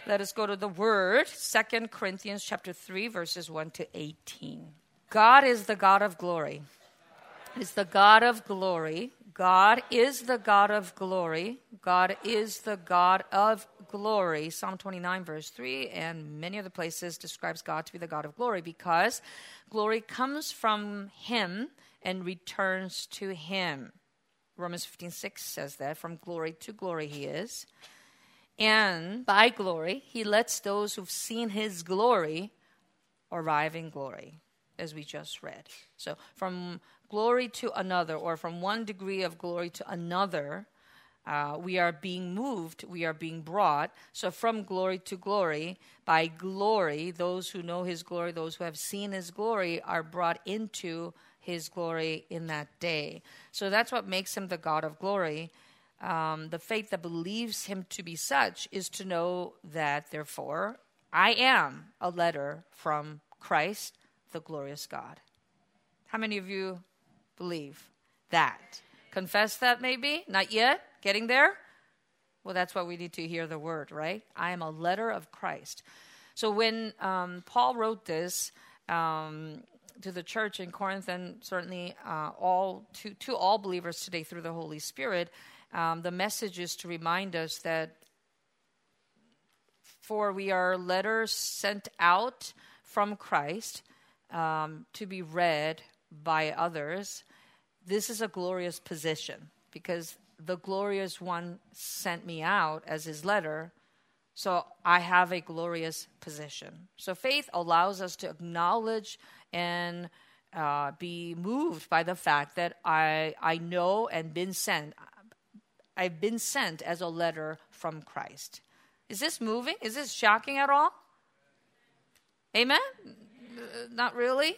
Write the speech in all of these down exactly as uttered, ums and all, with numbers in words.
Let us go to the Word, Second Corinthians chapter three, verses one to eighteen. God is the God of glory. Is the God of glory. God is the God of glory. God is the God of glory. Psalm twenty-nine, verse three, and many other places describes God to be the God of glory because glory comes from Him and returns to Him. Romans fifteen, six says that, from glory to glory He is. And by glory, He lets those who've seen His glory arrive in glory, as we just read. So from glory to another, or from one degree of glory to another, uh, we are being moved, we are being brought. So from glory to glory, by glory, those who know His glory, those who have seen His glory, are brought into His glory in that day. So that's what makes Him the God of glory. Um, the faith that believes Him to be such is to know that, therefore, I am a letter from Christ, the glorious God. How many of you believe that? Confess that maybe? Not yet? Getting there? Well, that's why we need to hear the word, right? I am a letter of Christ. So when um, Paul wrote this um, to the church in Corinth, and certainly uh, all to, to all believers today through the Holy Spirit, um, the message is to remind us that for we are letters sent out from Christ um, to be read by others. This is a glorious position because the glorious one sent me out as His letter, so I have a glorious position. So faith allows us to acknowledge and uh, be moved by the fact that I I know and been sent. I've been sent as a letter from Christ. Is this moving? Is this shocking at all? Amen? Not really.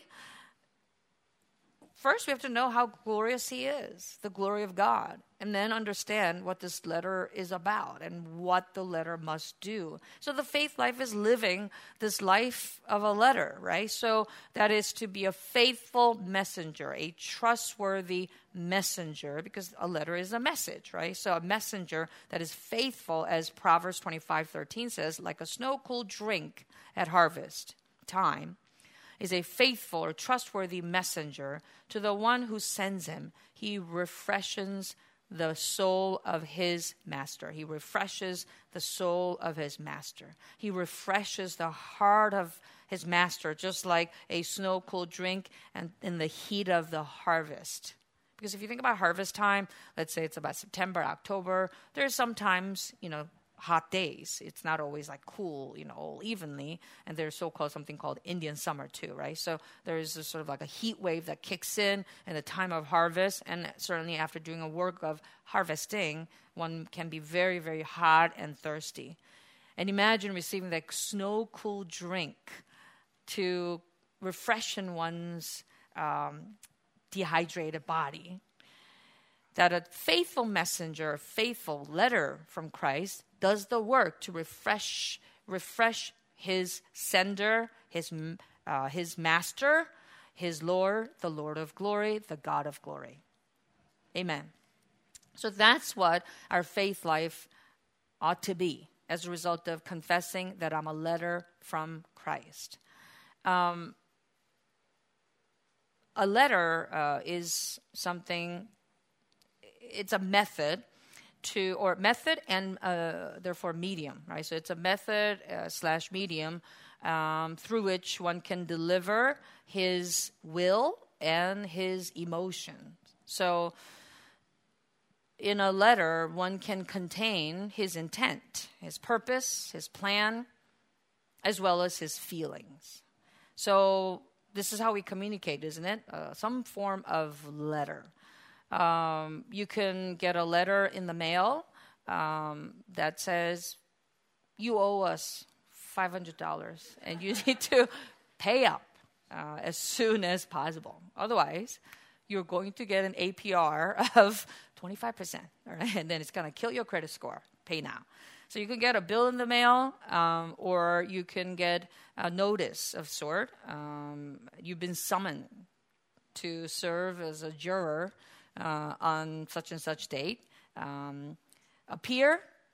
First, we have to know how glorious He is, the glory of God, and then understand what this letter is about and what the letter must do. So the faith life is living this life of a letter, right? So that is to be a faithful messenger, a trustworthy messenger, because a letter is a message, right? So a messenger that is faithful, as Proverbs twenty-five thirteen says, like a snow-cooled drink at harvest time, is a faithful or trustworthy messenger to the one who sends him. He refreshes the soul of his master. He refreshes the soul of his master. He refreshes the heart of his master, just like a snow-cooled drink and in the heat of the harvest. Because if you think about harvest time, let's say it's about September, October, there's sometimes, you know, hot days. It's not always like cool, you know, all evenly. And there's so-called something called Indian summer too, right? So there's a sort of like a heat wave that kicks in in the time of harvest. And certainly after doing a work of harvesting, one can be very, very hot and thirsty. And imagine receiving that snow-cool drink to refreshen one's um, dehydrated body. That a faithful messenger, a faithful letter from Christ does the work to refresh refresh his sender, his uh, his master, his Lord, the Lord of glory, the God of glory. Amen. So that's what our faith life ought to be as a result of confessing that I'm a letter from Christ. Um, a letter uh, is something, it's a method to, or method and uh, therefore medium, right? So it's a method uh, slash medium um, through which one can deliver his will and his emotion. So in a letter, one can contain his intent, his purpose, his plan, as well as his feelings. So this is how we communicate, isn't it? Uh, some form of letter. Um, you can get a letter in the mail um, that says, you owe us five hundred dollars and you need to pay up uh, as soon as possible. Otherwise, you're going to get an A P R of twenty-five percent, all right? And then it's going to kill your credit score. Pay now. So you can get a bill in the mail, um, or you can get a notice of sort. Um, you've been summoned to serve as a juror Uh, on such and such date. Um, appear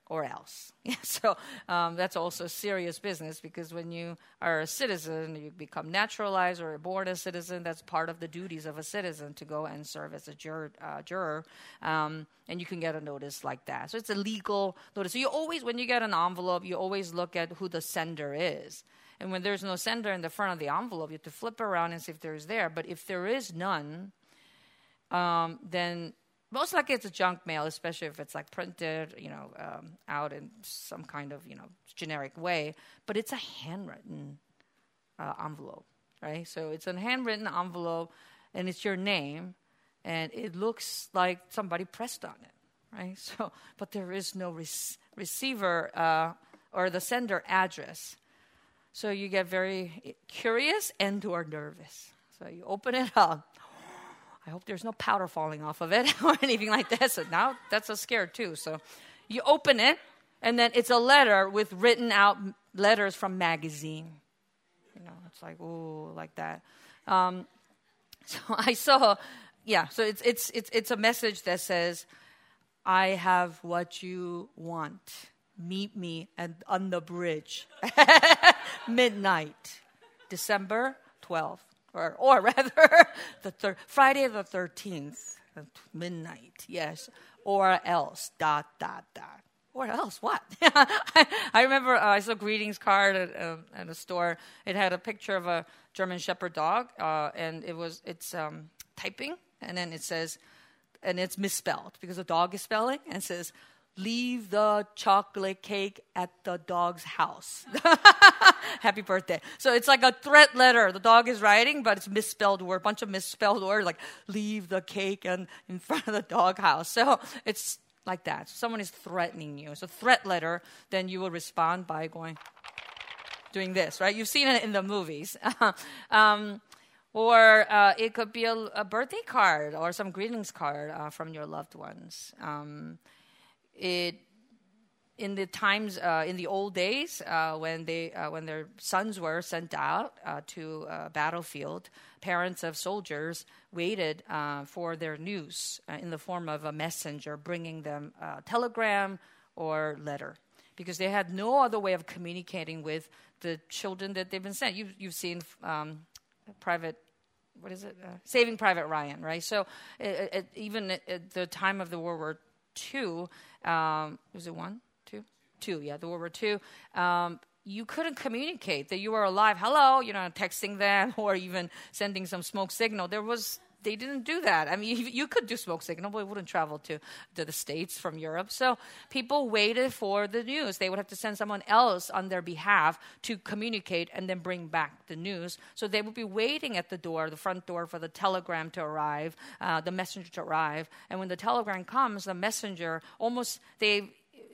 or else. Yeah, so um, that's also serious business, because when you are a citizen, you become naturalized or born a citizen. That's part of the duties of a citizen, to go and serve as a juror, uh, juror um, and you can get a notice like that. So it's a legal notice. So you always, when you get an envelope, you always look at who the sender is. And when there's no sender in the front of the envelope, you have to flip around and see if there's there. But if there is none, um, then most likely it's a junk mail, especially if it's like printed, you know, um, out in some kind of, you know, generic way. But it's a handwritten uh, envelope, right? So it's a handwritten envelope, and it's your name, and it looks like somebody pressed on it, right? So, but there is no rec- receiver uh, or the sender address. So you get very curious and or nervous. So you open it up. I hope there's no powder falling off of it or anything like that. So now that's a scare too. So you open it, and then it's a letter with written out letters from magazine. You know, it's like, ooh, like that. Um, so I saw, yeah, so it's it's it's it's a message that says, I have what you want. Meet me at, on the bridge. Midnight. December twelfth. Or, or rather, the thir- Friday the thirteenth. Midnight, yes. Or else, dot, dot, dot. Or else, what? I, I remember uh, I saw a greetings card at, uh, at a store. It had a picture of a German Shepherd dog, uh, and it was it's um, typing, and then it says, and it's misspelled because the dog is spelling, and it says, leave the chocolate cake at the dog's house. Happy birthday. So it's like a threat letter. The dog is writing, but it's misspelled word, bunch of misspelled words, like leave the cake in, in front of the dog house. So it's like that. So someone is threatening you. It's a threat letter. Then you will respond by going, doing this, right? You've seen it in the movies. um, or uh, it could be a, a birthday card or some greetings card uh, from your loved ones. Um, It, in the times, uh, in the old days, uh, when they, uh, when their sons were sent out uh, to a battlefield, parents of soldiers waited uh, for their news uh, in the form of a messenger bringing them a telegram or letter, because they had no other way of communicating with the children that they've been sent. You've, you've seen um, Private. What is it? Uh, Saving Private Ryan, right? So it, it, even at, at the time of the World War Two, um, was it one, two, two? Yeah, the World War Two. Um, you couldn't communicate that you were alive. Hello, you know, texting them or even sending some smoke signal. There was. They didn't do that. I mean, you could do smoke signal, but it wouldn't travel to, to the States from Europe. So people waited for the news. They would have to send someone else on their behalf to communicate and then bring back the news. So they would be waiting at the door, the front door, for the telegram to arrive, uh, the messenger to arrive. And when the telegram comes, the messenger almost, they...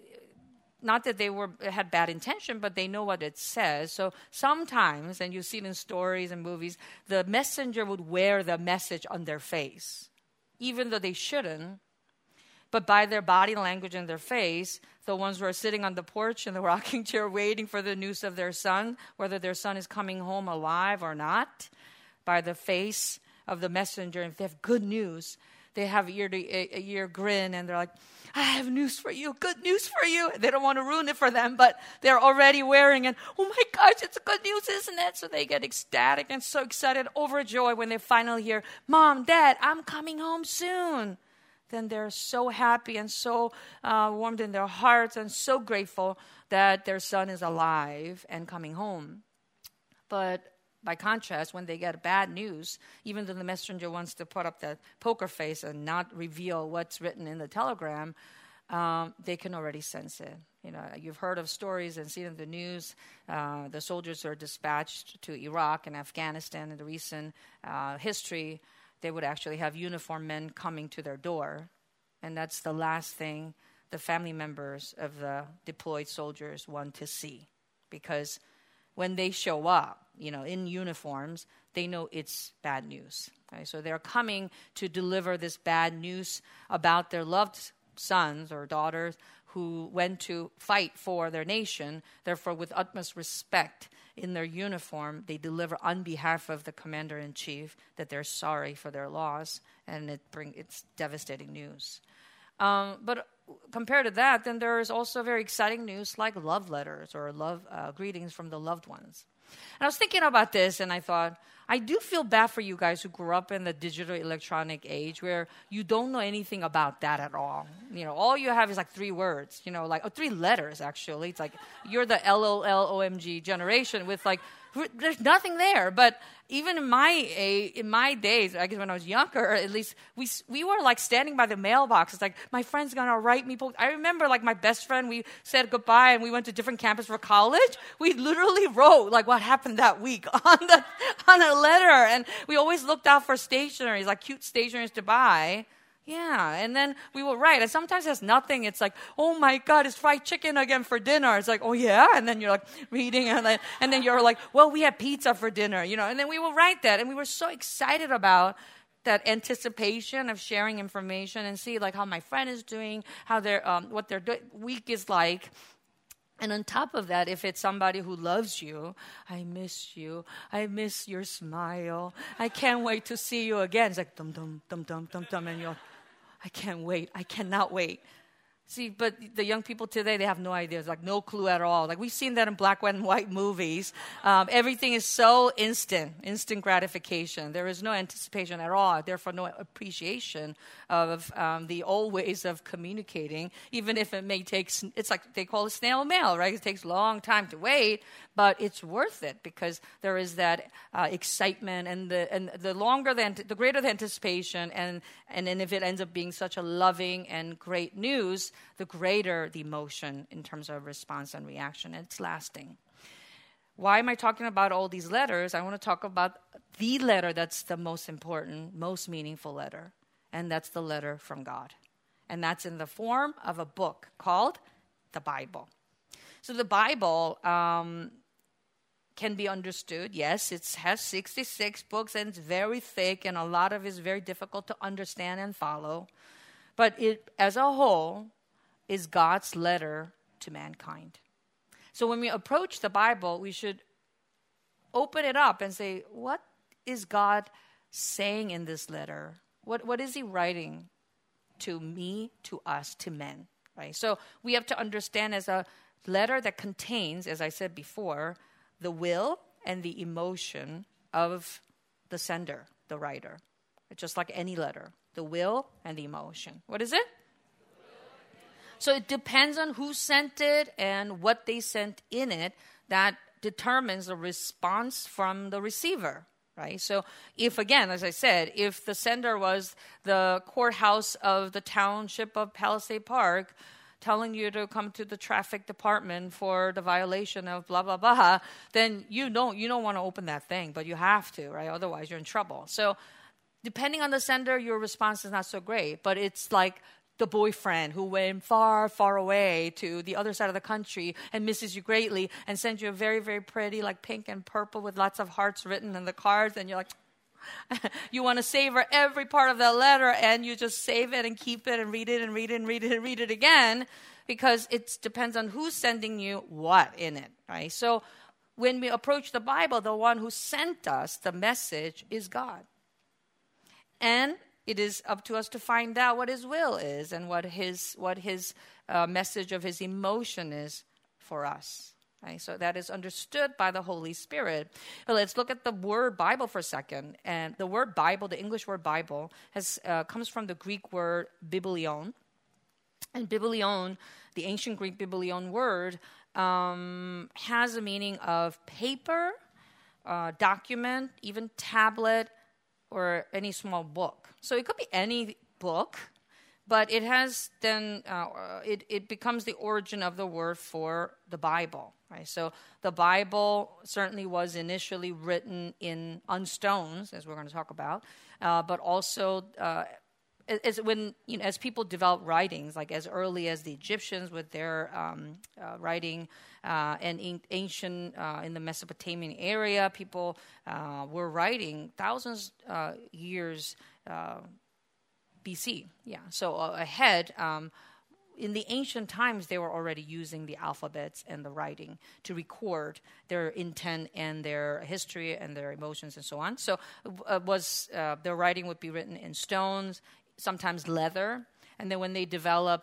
Not that they were had bad intention, but they know what it says. So sometimes, and you see it in stories and movies, the messenger would wear the message on their face, even though they shouldn't. But by their body language and their face, the ones who are sitting on the porch in the rocking chair waiting for the news of their son, whether their son is coming home alive or not, by the face of the messenger, if they have good news, they have ear to ear grin, and they're like, I have news for you, good news for you. They don't want to ruin it for them, but they're already wearing it. Oh my gosh, it's good news, isn't it? So they get ecstatic and so excited, overjoyed when they finally hear, Mom, Dad, I'm coming home soon. Then they're so happy and so uh, warmed in their hearts and so grateful that their son is alive and coming home. But by contrast, when they get bad news, even though the messenger wants to put up that poker face and not reveal what's written in the telegram, um, they can already sense it. You know, you've heard of stories and seen in the news. Uh, the soldiers who are dispatched to Iraq and Afghanistan in the recent uh, history, they would actually have uniformed men coming to their door. And that's the last thing the family members of the deployed soldiers want to see, because when they show up, you know, in uniforms, they know it's bad news. Okay? So they're coming to deliver this bad news about their loved sons or daughters who went to fight for their nation. Therefore, with utmost respect in their uniform, they deliver on behalf of the commander-in-chief that they're sorry for their loss, and it bring it's devastating news. Um, but compared to that, then there is also very exciting news like love letters or love uh, greetings from the loved ones. And I was thinking about this, and I thought, I do feel bad for you guys who grew up in the digital electronic age where you don't know anything about that at all. You know, all you have is like three words, you know, like oh, three letters, actually. It's like you're the L O L O M G generation with like, there's nothing there. But even in my a, in my days, I guess when I was younger, at least we we were like standing by the mailbox. It's like my friend's gonna write me books. I remember like my best friend. We said goodbye and we went to different campus for college. We literally wrote like what happened that week on the on a letter, and we always looked out for stationeries, like cute stationeries to buy. Yeah, and then we will write. And sometimes it's nothing. It's like, oh my God, it's fried chicken again for dinner. It's like, oh yeah? And then you're like reading, and then, and then you're like, well, we had pizza for dinner, you know. And then we will write that. And we were so excited about that anticipation of sharing information and see like how my friend is doing, how their um, what their do- week is like. And on top of that, if it's somebody who loves you, I miss you. I miss your smile. I can't wait to see you again. It's like dum dum dum dum dum dum, and you're, I can't wait. I cannot wait. See, but the young people today, they have no idea. It's like no clue at all. Like we've seen that in black and white movies. Um, everything is so instant, instant gratification. There is no anticipation at all. Therefore, no appreciation of um, the old ways of communicating, even if it may take, it's like they call it snail mail, right? It takes a long time to wait, but it's worth it because there is that uh, excitement, and the and the longer the, the greater the anticipation, and, and then if it ends up being such a loving and great news, the greater the emotion in terms of response and reaction. It's lasting. Why am I talking about all these letters? I want to talk about the letter that's the most important, most meaningful letter, and that's the letter from God. And that's in the form of a book called the Bible. So the Bible um, can be understood. Yes, it has sixty-six books, and it's very thick, and a lot of it is very difficult to understand and follow. But it, as a whole, is God's letter to mankind. So when we approach the Bible, we should open it up and say, what is God saying in this letter? What what is he writing to me, to us, to men? Right? So we have to understand as a letter that contains, as I said before, the will and the emotion of the sender, the writer. Just like any letter, the will and the emotion. What is it? So it depends on who sent it and what they sent in it. That determines the response from the receiver, right? So if, again, as I said, if the sender was the courthouse of the township of Palisade Park telling you to come to the traffic department for the violation of blah, blah, blah, then you don't, you don't want to open that thing, but you have to, right? Otherwise, you're in trouble. So depending on the sender, your response is not so great, but it's like the boyfriend who went far, far away to the other side of the country and misses you greatly and sends you a very, very pretty, like pink and purple with lots of hearts written in the cards, and you're like, you want to savor every part of that letter, and you just save it and keep it and read it and read it and read it and read it again, because it depends on who's sending you what in it, right? So when we approach the Bible, the one who sent us the message is God. And it is up to us to find out what his will is and what his what his uh, message of his emotion is for us. Right? So that is understood by the Holy Spirit. Well, let's look at the word Bible for a second. And the word Bible, the English word Bible, has uh, comes from the Greek word biblion. And biblion, the ancient Greek biblion word, um, has a meaning of paper, uh, document, even tablet, or any small book. So it could be any book, but it has then, uh, it, it becomes the origin of the word for the Bible, right? So the Bible certainly was initially written in on stones, as we're going to talk about, uh, but also uh, as when you know, as people develop writings, like as early as the Egyptians with their um, uh, writing, uh, and in ancient uh, in the Mesopotamian area, people uh, were writing thousands uh, years uh, B C. Yeah, so uh, ahead. Um, in the ancient times, they were already using the alphabets and the writing to record their intent and their history and their emotions and so on. So, uh, was uh, their writing would be written in stones, sometimes leather, and then when they developed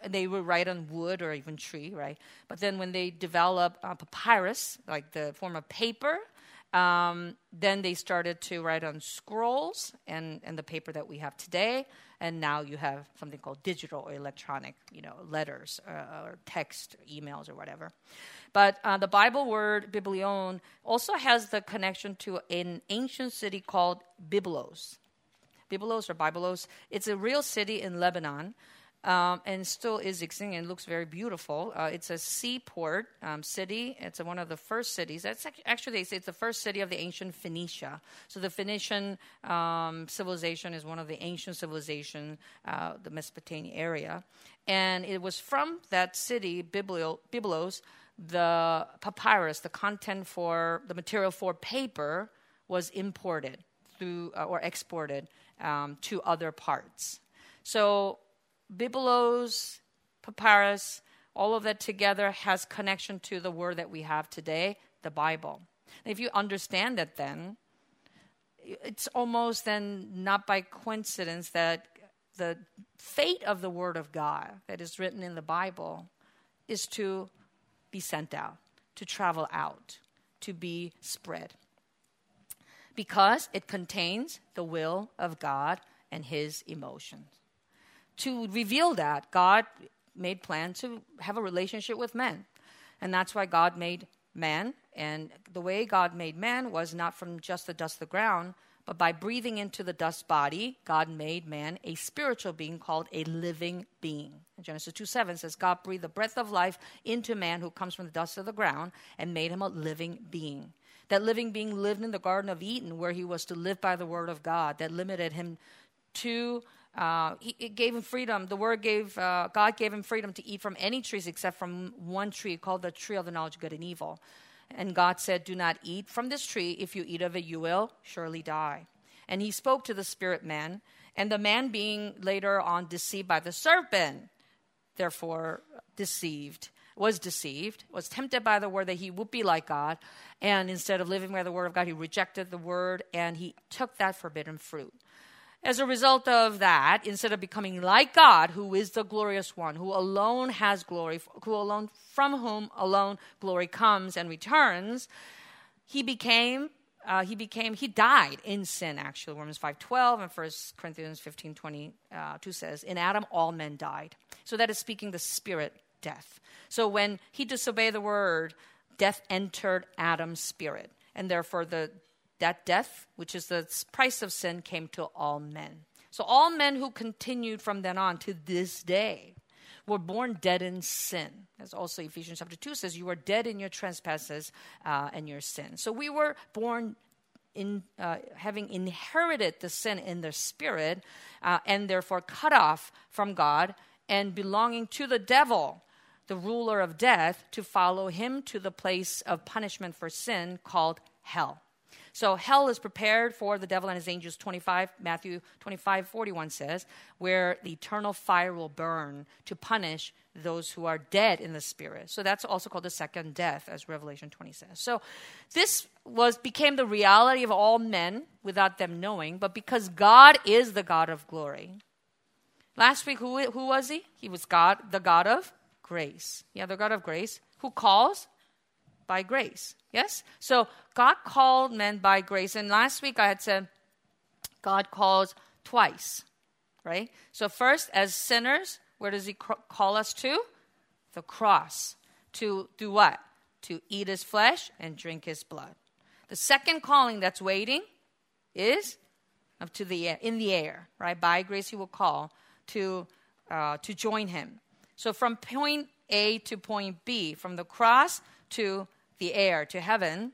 they would write on wood or even tree, right? But then when they developed uh, papyrus, like the form of paper, um, then they started to write on scrolls and, and the paper that we have today. And now you have something called digital or electronic, you know, letters uh, or text, or emails or whatever. But uh, the Bible word biblion also has the connection to an ancient city called Byblos. Byblos or Byblos. It's a real city in Lebanon. Um, and still is existing and looks very beautiful. Uh, it's a seaport um, city. It's a, one of the first cities. That's actually, they say it's the first city of the ancient Phoenicia. So the Phoenician um, civilization is one of the ancient civilization, uh, the Mesopotamia area. And it was from that city, Biblio, Byblos, the papyrus, the content for, the material for paper was imported through uh, or exported um, to other parts. So Byblos, papyrus, all of that together has connection to the word that we have today, the Bible. And if you understand that then, it's almost then not by coincidence that the fate of the word of God that is written in the Bible is to be sent out, to travel out, to be spread. Because it contains the will of God and his emotions. To reveal that, God made plans to have a relationship with men. And that's why God made man. And the way God made man was not from just the dust of the ground, but by breathing into the dust body, God made man a spiritual being called a living being. Genesis two seven says, God breathed the breath of life into man who comes from the dust of the ground and made him a living being. That living being lived in the Garden of Eden where he was to live by the word of God that limited him to Uh, he, it gave him freedom. The word gave, uh, God gave him freedom to eat from any trees except from one tree called the tree of the knowledge of good and evil. And God said, do not eat from this tree. If you eat of it, you will surely die. And he spoke to the spirit man. And the man being later on deceived by the serpent, therefore deceived, was deceived, was tempted by the word that he would be like God. And instead of living by the word of God, he rejected the word and he took that forbidden fruit. As a result of that, instead of becoming like God, who is the glorious one, who alone has glory, who alone, from whom alone glory comes and returns, he became, uh, he became, he died in sin, actually. Romans five twelve and First Corinthians fifteen twenty-two says, in Adam all men died. So that is speaking the spirit death. So when he disobeyed the word, death entered Adam's spirit. And therefore the that death, which is the price of sin, came to all men. So all men who continued from then on to this day were born dead in sin. As also Ephesians chapter two says, you were dead in your trespasses uh, and your sins. So we were born in uh, having inherited the sin in the spirit uh, and therefore cut off from God and belonging to the devil, the ruler of death, to follow him to the place of punishment for sin called hell. So hell is prepared for the devil and his angels, twenty-five, Matthew twenty-five forty-one says, where the eternal fire will burn to punish those who are dead in the spirit. So that's also called the second death, as Revelation twenty says. So this was became the reality of all men without them knowing, but because God is the God of glory. Last week, who, who was he? He was God, the God of grace. Yeah, the God of grace, who calls by grace. Yes? So God called men by grace. And last week I had said God calls twice, right? So first, as sinners, where does he call us to? The cross. To do what? To eat his flesh and drink his blood. The second calling that's waiting is up to the air, in the air, right? By grace he will call to uh, to join him. So from point A to point B, from the cross to the air, to heaven,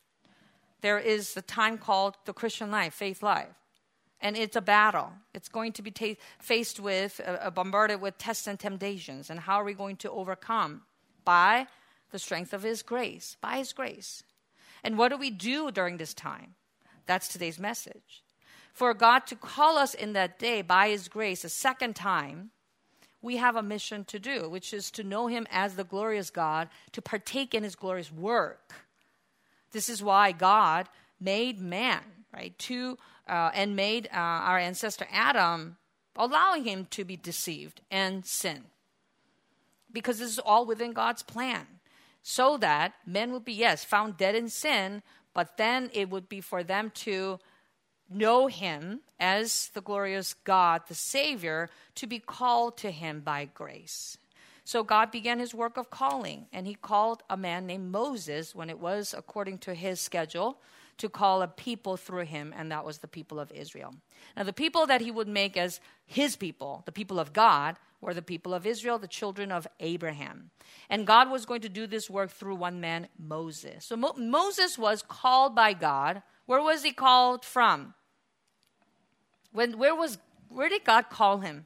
there is the time called the Christian life, faith life. And it's a battle. It's going to be ta- faced with, uh, bombarded with tests and temptations. And how are we going to overcome? By the strength of his grace, by his grace. And what do we do during this time? That's today's message. For God to call us in that day by his grace a second time, we have a mission to do, which is to know him as the glorious God, to partake in his glorious work. This is why God made man, right, to uh, and made uh, our ancestor Adam, allowing him to be deceived and sin. because this is all within God's plan, so that men would be, yes, found dead in sin, but then it would be for them to know him as the glorious God, the Savior, to be called to him by grace. So God began his work of calling, and he called a man named Moses when it was according to his schedule to call a people through him, and that was the people of Israel. Now, the people that he would make as his people, the people of God, were the people of Israel, the children of Abraham. And God was going to do this work through one man, Moses. So Mo- Moses was called by God. Where was he called from? When, where was, where did God call him?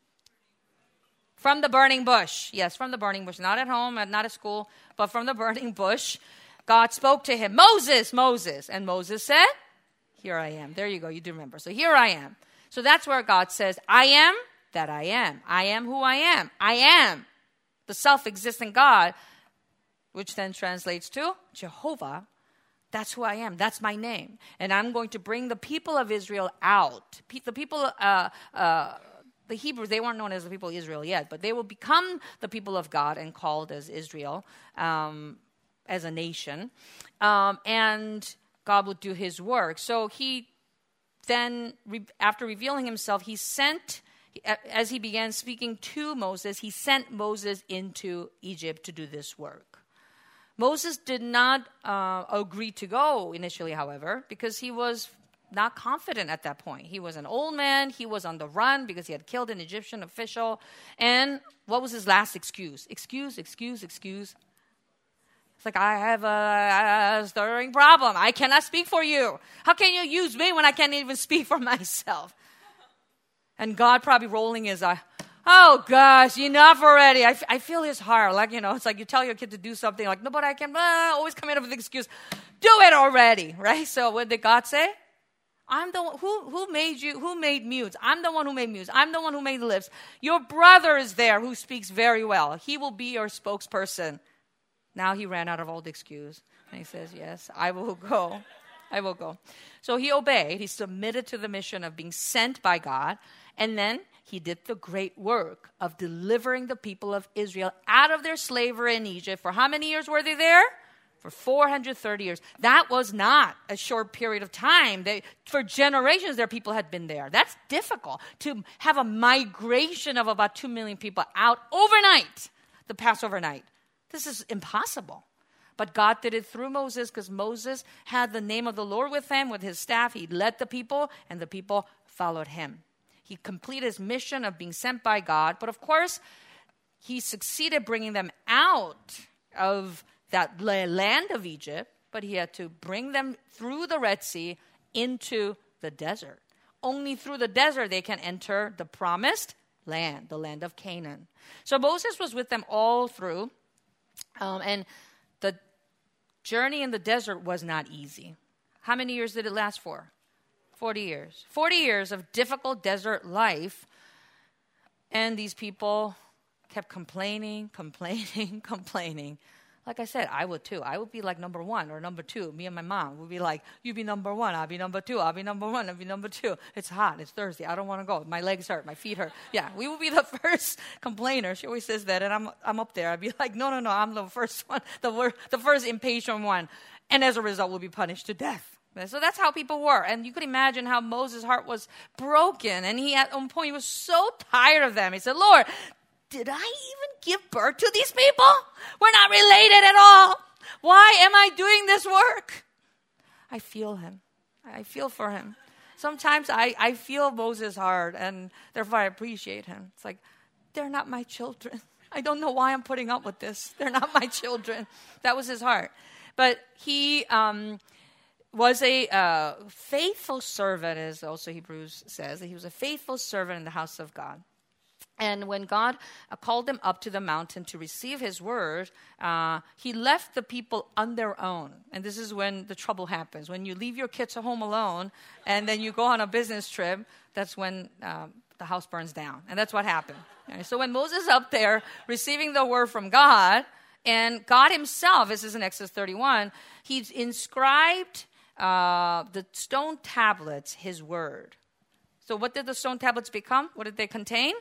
From the burning bush. Yes, from the burning bush. Not at home, not at school, but from the burning bush. God spoke to him, Moses, Moses. And Moses said, here I am. There you go. You do remember. So here I am. So that's where God says, I am that I am. I am who I am. I am the self-existent God, which then translates to Jehovah. That's who I am. That's my name. And I'm going to bring the people of Israel out. The people, uh, uh, the Hebrews, they weren't known as the people of Israel yet, but they will become the people of God and called as Israel, um, as a nation. Um, and God will do his work. So he then, re- after revealing himself, he sent, as he began speaking to Moses, he sent Moses into Egypt to do this work. Moses did not uh, agree to go initially, however, because he was not confident at that point. He was an old man. He was on the run because he had killed an Egyptian official. And what was his last excuse? Excuse, excuse, excuse. It's like, I have a, a stirring problem. I cannot speak for you. How can you use me when I can't even speak for myself? And God probably rolling his eye. Oh, gosh, enough already. I, f- I feel his heart. Like, you know, it's like you tell your kid to do something. Like, no, but I can, uh, always come in with an excuse. Do it already, right? So what did God say? I'm the one who, who made you, who made mutes. I'm the one who made mutes. I'm the one who made lips. Your brother is there who speaks very well. He will be your spokesperson. Now he ran out of all the excuse. And he says, yes, I will go. I will go. So he obeyed. He submitted to the mission of being sent by God. And then he did the great work of delivering the people of Israel out of their slavery in Egypt. For how many years were they there? For four hundred thirty years. That was not a short period of time. They, for generations, their people had been there. That's difficult to have a migration of about two million people out overnight, the Passover night. This is impossible. But God did it through Moses because Moses had the name of the Lord with him, with his staff. He led the people, and the people followed him. He completed his mission of being sent by God. But of course, he succeeded bringing them out of that land of Egypt, but he had to bring them through the Red Sea into the desert. Only through the desert they can enter the promised land, the land of Canaan. So Moses was with them all through, um, and the journey in the desert was not easy. How many years did it last for? forty years. forty years of difficult desert life, and these people kept complaining, complaining, complaining. Like I said, I would too. I would be like number one or number two. Me and my mom would be like, you be number one, I'll be number two, I'll be number one, I'll be number two. It's hot, it's Thursday, I don't want to go. My legs hurt, my feet hurt. Yeah, we would be the first complainer. She always says that, and I'm I'm up there. I'd be like, no, no, no, I'm the first one, the, wor- the first impatient one. And as a result, we'll be punished to death. So that's how people were. And you could imagine how Moses' heart was broken. And he, at one point, he was so tired of them. He said, Lord, did I even give birth to these people? We're not related at all. Why am I doing this work? I feel him. I feel for him. Sometimes I, I feel Moses' heart, and therefore I appreciate him. It's like, they're not my children. I don't know why I'm putting up with this. They're not my children. That was his heart. But he um, was a uh, faithful servant, as also Hebrews says. He was a faithful servant in the house of God. And when God uh, called him up to the mountain to receive his word, uh, he left the people on their own. And this is when the trouble happens. When you leave your kids at home alone and then you go on a business trip, that's when uh, the house burns down. And that's what happened. And so when Moses is up there receiving the word from God, and God himself, this is in Exodus thirty-one, he's inscribed uh, the stone tablets, his word. So what did the stone tablets become? What did they contain?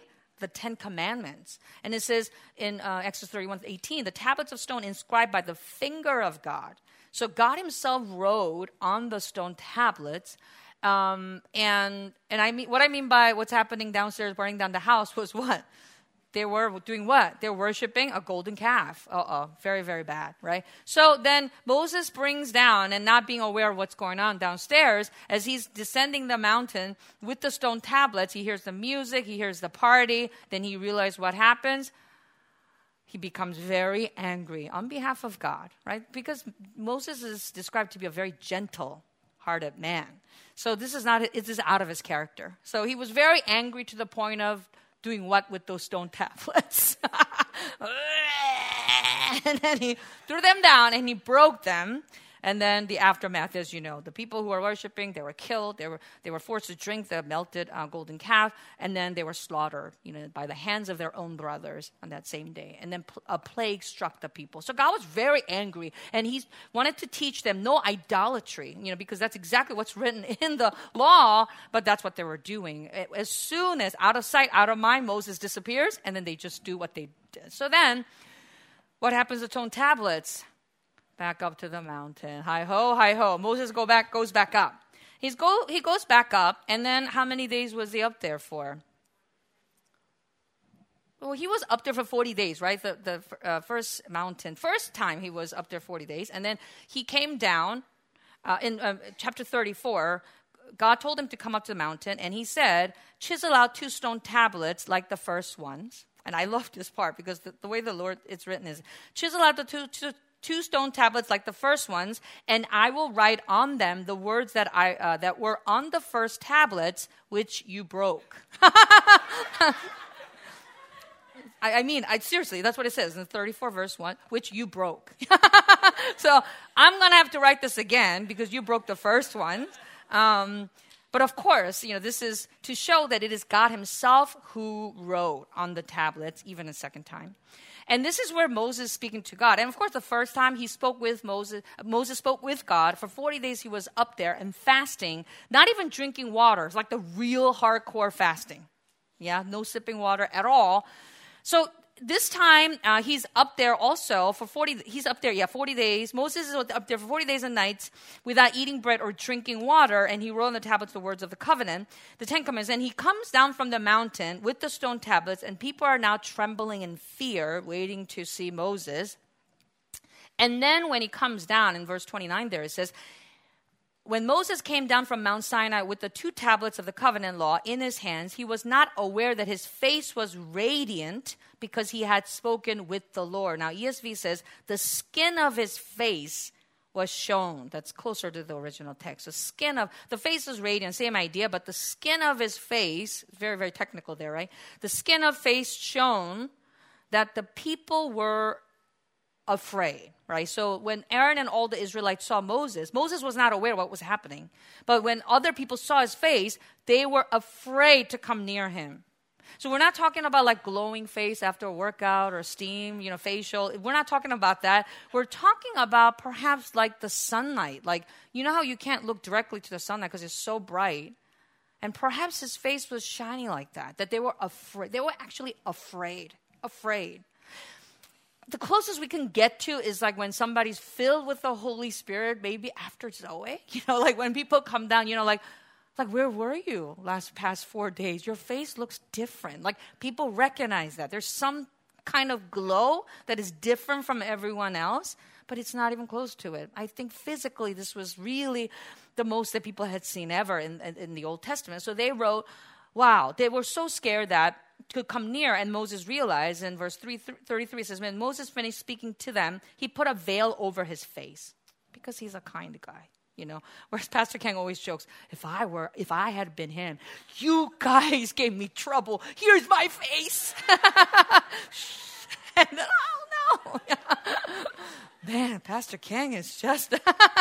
the Ten Commandments. And it says in uh, Exodus thirty-one eighteen, the tablets of stone inscribed by the finger of God. So God himself wrote on the stone tablets. Um, and and I mean, what I mean by what's happening downstairs, burning down the house, was what? They were doing what? They're worshiping a golden calf. Uh-oh, very, very bad, right? So then Moses brings down, and not being aware of what's going on downstairs, as he's descending the mountain with the stone tablets, he hears the music, he hears the party, then he realizes what happens. He becomes very angry on behalf of God, right? Because Moses is described to be a very gentle-hearted man. So this is not, it is out of his character. So he was very angry to the point of doing what with those stone tablets? And then he threw them down and he broke them. And then the aftermath, as you know, the people who were worshiping, they were killed. They were they were forced to drink the melted uh, golden calf, and then they were slaughtered, you know, by the hands of their own brothers on that same day. And then pl- a plague struck the people. So God was very angry, and He wanted to teach them no idolatry, you know, because that's exactly what's written in the law. But that's what they were doing. As soon as out of sight, out of mind, Moses disappears, and then they just do what they did. So then, what happens to stone tablets? Back up to the mountain. Hi ho, hi ho. Moses go back, goes back up. He's go, he goes back up, and then how many days was he up there for? Well, he was up there for forty days, right? The, the uh, first mountain. First time he was up there forty days, and then he came down. Uh, in uh, chapter thirty-four, God told him to come up to the mountain, and he said, chisel out two stone tablets like the first ones. And I love this part, because the, the way the Lord, it's written is, chisel out the two, two two stone tablets like the first ones, and I will write on them the words that I uh, that were on the first tablets, which you broke. I, I mean, I, seriously, that's what it says in thirty-four verse one, which you broke. So I'm going to have to write this again because you broke the first one. Um, but of course, you know, this is to show that it is God himself who wrote on the tablets, even a second time. And this is where Moses is speaking to God. And of course, the first time he spoke with Moses, Moses spoke with God. For forty days, he was up there and fasting, not even drinking water. It's like the real hardcore fasting. Yeah, no sipping water at all. So this time, uh, he's up there also for forty, he's up there, yeah, forty days. Moses is up there for forty days and nights without eating bread or drinking water, and he wrote on the tablets the words of the covenant, the Ten Commandments. And he comes down from the mountain with the stone tablets, and people are now trembling in fear, waiting to see Moses. And then when he comes down, in verse twenty-nine there, it says, when Moses came down from Mount Sinai with the two tablets of the covenant law in his hands, he was not aware that his face was radiant because he had spoken with the Lord. Now, E S V says, the skin of his face was shown. That's closer to the original text. The skin of, the face is radiant, same idea, but the skin of his face, very, very technical there, right? The skin of face shone that the people were afraid, right? So when Aaron and all the Israelites saw Moses, Moses was not aware of what was happening. But when other people saw his face, they were afraid to come near him. So we're not talking about like glowing face after a workout or steam, you know, facial. We're not talking about that. We're talking about perhaps like the sunlight. Like, you know how you can't look directly to the sunlight because it's so bright? And perhaps his face was shining like that, that they were afraid. They were actually afraid, afraid. The closest we can get to is like when somebody's filled with the Holy Spirit, maybe after Zoe. You know, like when people come down, you know, like, like where were you last past four days? Your face looks different. Like people recognize that. There's some kind of glow that is different from everyone else, but it's not even close to it. I think physically this was really the most that people had seen ever in, in, in the Old Testament. So they wrote, wow, they were so scared that could come near, and Moses realized in verse three thirty-three, it says, when Moses finished speaking to them, he put a veil over his face because he's a kind guy, you know. Whereas Pastor Kang always jokes, if I were, if I had been him, you guys gave me trouble. Here's my face. And then, oh no. Man, Pastor Kang is just,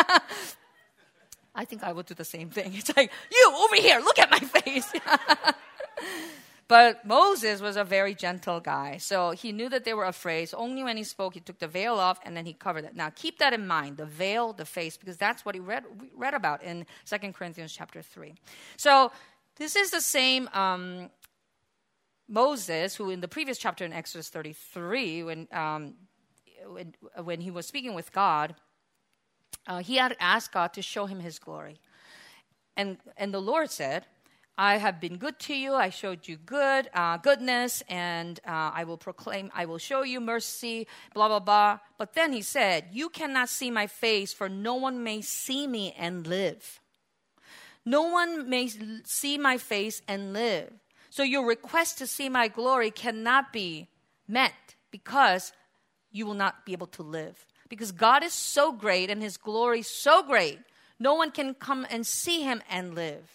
I think I would do the same thing. It's like, you over here, look at my face. But Moses was a very gentle guy, so he knew that they were afraid. So only when he spoke, he took the veil off, and then he covered it. Now, keep that in mind, the veil, the face, because that's what he read, read about in Second Corinthians chapter three. So this is the same um, Moses, who in the previous chapter in Exodus thirty-three, when um, when, when he was speaking with God, uh, he had asked God to show him his glory. And and the Lord said, I have been good to you. I showed you good, uh, goodness, and uh, I will proclaim, I will show you mercy, blah, blah, blah. But then he said, you cannot see my face, for no one may see me and live. No one may see my face and live. So your request to see my glory cannot be met because you will not be able to live. Because God is so great and his glory so great, no one can come and see him and live.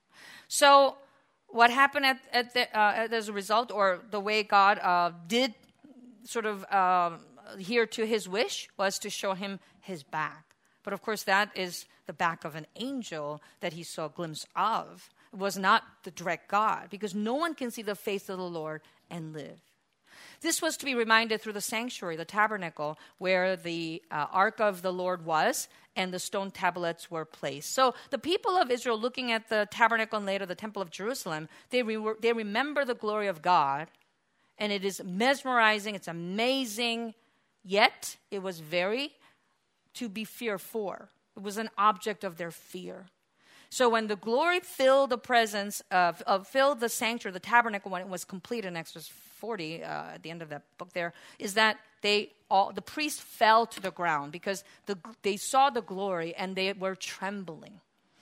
So what happened at, at the, uh, as a result, or the way God uh, did sort of uh, adhere to his wish, was to show him his back. But of course, that is the back of an angel that he saw a glimpse of. It was not the direct God, because no one can see the face of the Lord and live. This was to be reminded through the sanctuary, the tabernacle, where the uh, ark of the Lord was, and the stone tablets were placed. So the people of Israel, looking at the tabernacle and later the temple of Jerusalem, they re- they remember the glory of God, and it is mesmerizing, it's amazing, yet it was very to be feared for. It was an object of their fear. So when the glory filled the presence of, of filled the sanctuary, the tabernacle, when it was complete in Exodus forty, uh, at the end of that book there, is that they all the priests fell to the ground because the, they saw the glory and they were trembling.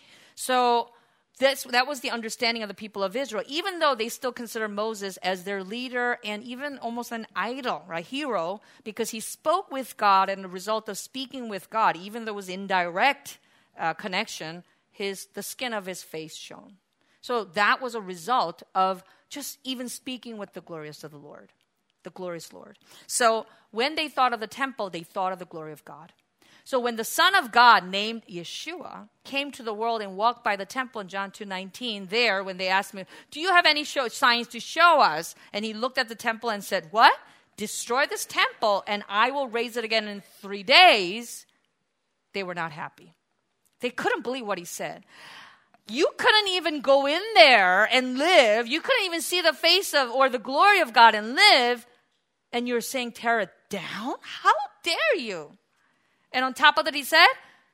So this, that was the understanding of the people of Israel, even though they still consider Moses as their leader and even almost an idol, a hero, because he spoke with God, and the result of speaking with God, even though it was indirect uh, connection, his the skin of his face shone. So that was a result of just even speaking with the glorious of the Lord, the glorious Lord. So when they thought of the temple, they thought of the glory of God. So when the Son of God, named Yeshua, came to the world and walked by the temple in John two nineteen, there, when they asked him, do you have any show, signs to show us? And he looked at the temple and said, what? Destroy this temple and I will raise it again in three days. They were not happy. They couldn't believe what he said. You couldn't even go in there and live. You couldn't even see the face of or the glory of God and live. And you're saying, tear it down? How dare you? And on top of that, he said,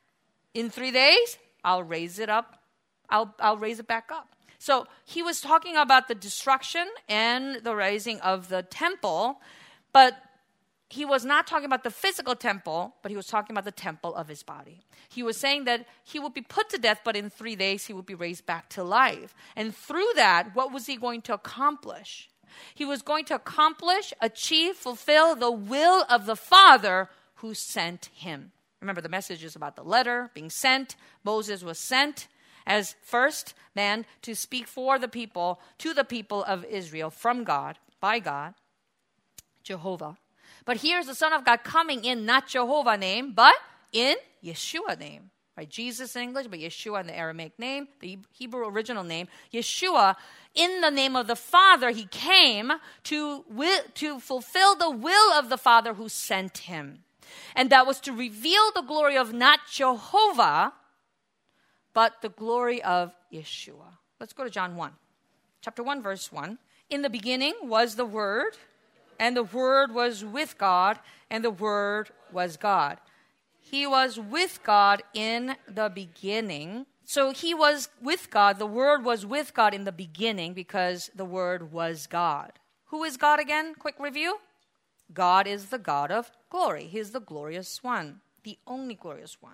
in three days, I'll raise it up. I'll, I'll raise it back up. So he was talking about the destruction and the raising of the temple, but he was not talking about the physical temple, but he was talking about the temple of his body. He was saying that he would be put to death, but in three days he would be raised back to life. And through that, what was he going to accomplish? He was going to accomplish, achieve, fulfill the will of the Father who sent him. Remember, the message is about the letter being sent. Moses was sent as first man to speak for the people, to the people of Israel, from God, by God, Jehovah. But here's the Son of God coming in not Jehovah name, but in Yeshua name. Right? Jesus in English, but Yeshua in the Aramaic name, the Hebrew original name. Yeshua, in the name of the Father, he came to, will, to fulfill the will of the Father who sent him. And that was to reveal the glory of not Jehovah, but the glory of Yeshua. Let's go to John one. Chapter one, verse one. In the beginning was the Word, and the Word was with God, and the Word was God. He was with God in the beginning. So he was with God. The Word was with God in the beginning because the Word was God. Who is God again? Quick review. God is the God of glory. He is the glorious one, the only glorious one.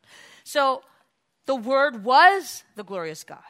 So the Word was the glorious God.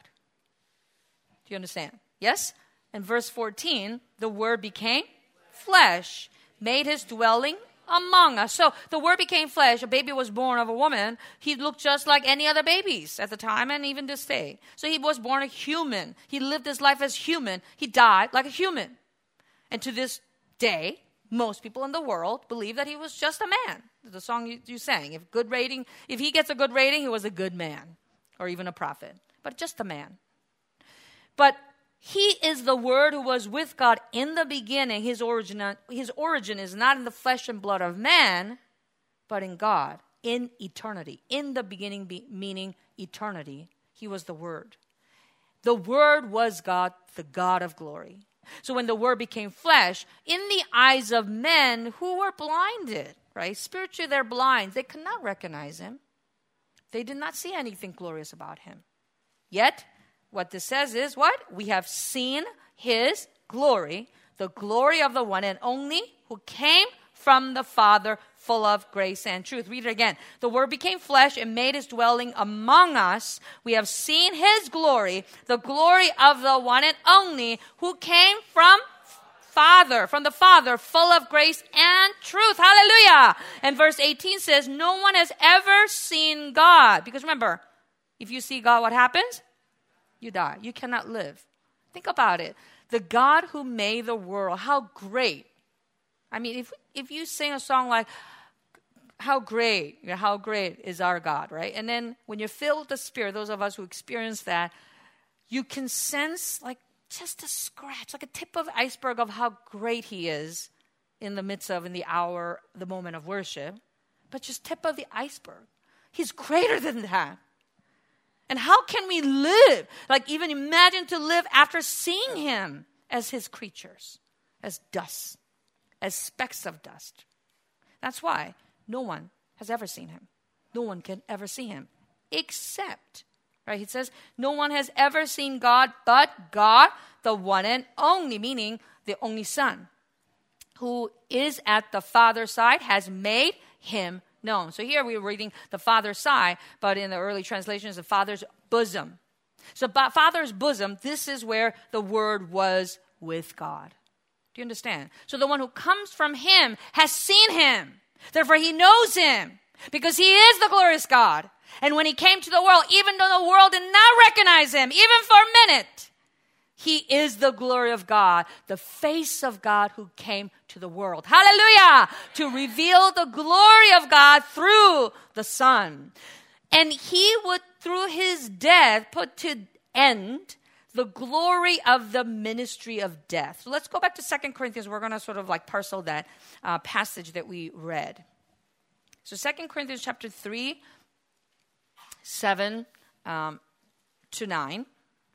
Do you understand? Yes? In verse fourteen, the Word became flesh, made his dwelling among us. So the Word became flesh. A baby was born of a woman. He looked just like any other babies at the time and even this day. So he was born a human. He lived his life as human. He died like a human. And to this day, most people in the world believe that he was just a man. The song you, you sang, if good rating, if he gets a good rating, he was a good man or even a prophet, but just a man. But he is the Word who was with God in the beginning. His origin, his origin is not in the flesh and blood of man, but in God, in eternity. In the beginning, be, meaning eternity, he was the Word. The Word was God, the God of glory. So when the Word became flesh, in the eyes of men who were blinded, right? Spiritually, they're blind. They could not recognize him. They did not see anything glorious about him. Yet, what this says is what? We have seen his glory, the glory of the one and only who came from the Father, full of grace and truth. Read it again. The Word became flesh and made his dwelling among us. We have seen his glory, the glory of the one and only who came from Father, from the Father, full of grace and truth. Hallelujah. And verse eighteen says, no one has ever seen God. Because remember, if you see God, what happens? You die. You cannot live. Think about it. The God who made the world, how great. I mean, if if you sing a song like, how great, you know, how great is our God, right? And then when you're filled with the Spirit, those of us who experience that, you can sense like just a scratch, like a tip of the iceberg of how great he is in the midst of, in the hour, the moment of worship. But just tip of the iceberg. He's greater than that. And how can we live? Like even imagine to live after seeing him as his creatures, as dust, as specks of dust. That's why no one has ever seen him. No one can ever see him except, right? He says, no one has ever seen God but God, the one and only, meaning the only Son, who is at the Father's side, has made him known. So here we were reading the Father's side, but in the early translations, the Father's bosom. So Father's bosom, this is where the Word was with God. Do you understand? So the one who comes from him has seen him. Therefore, he knows him because he is the glorious God. And when he came to the world, even though the world did not recognize him, even for a minute, he is the glory of God, the face of God who came to the world. Hallelujah! To reveal the glory of God through the Son. And he would, through his death, put to end the glory of the ministry of death. So let's go back to Second Corinthians. We're going to sort of like parcel that uh, passage that we read. So Second Corinthians chapter three, seven um, to nine.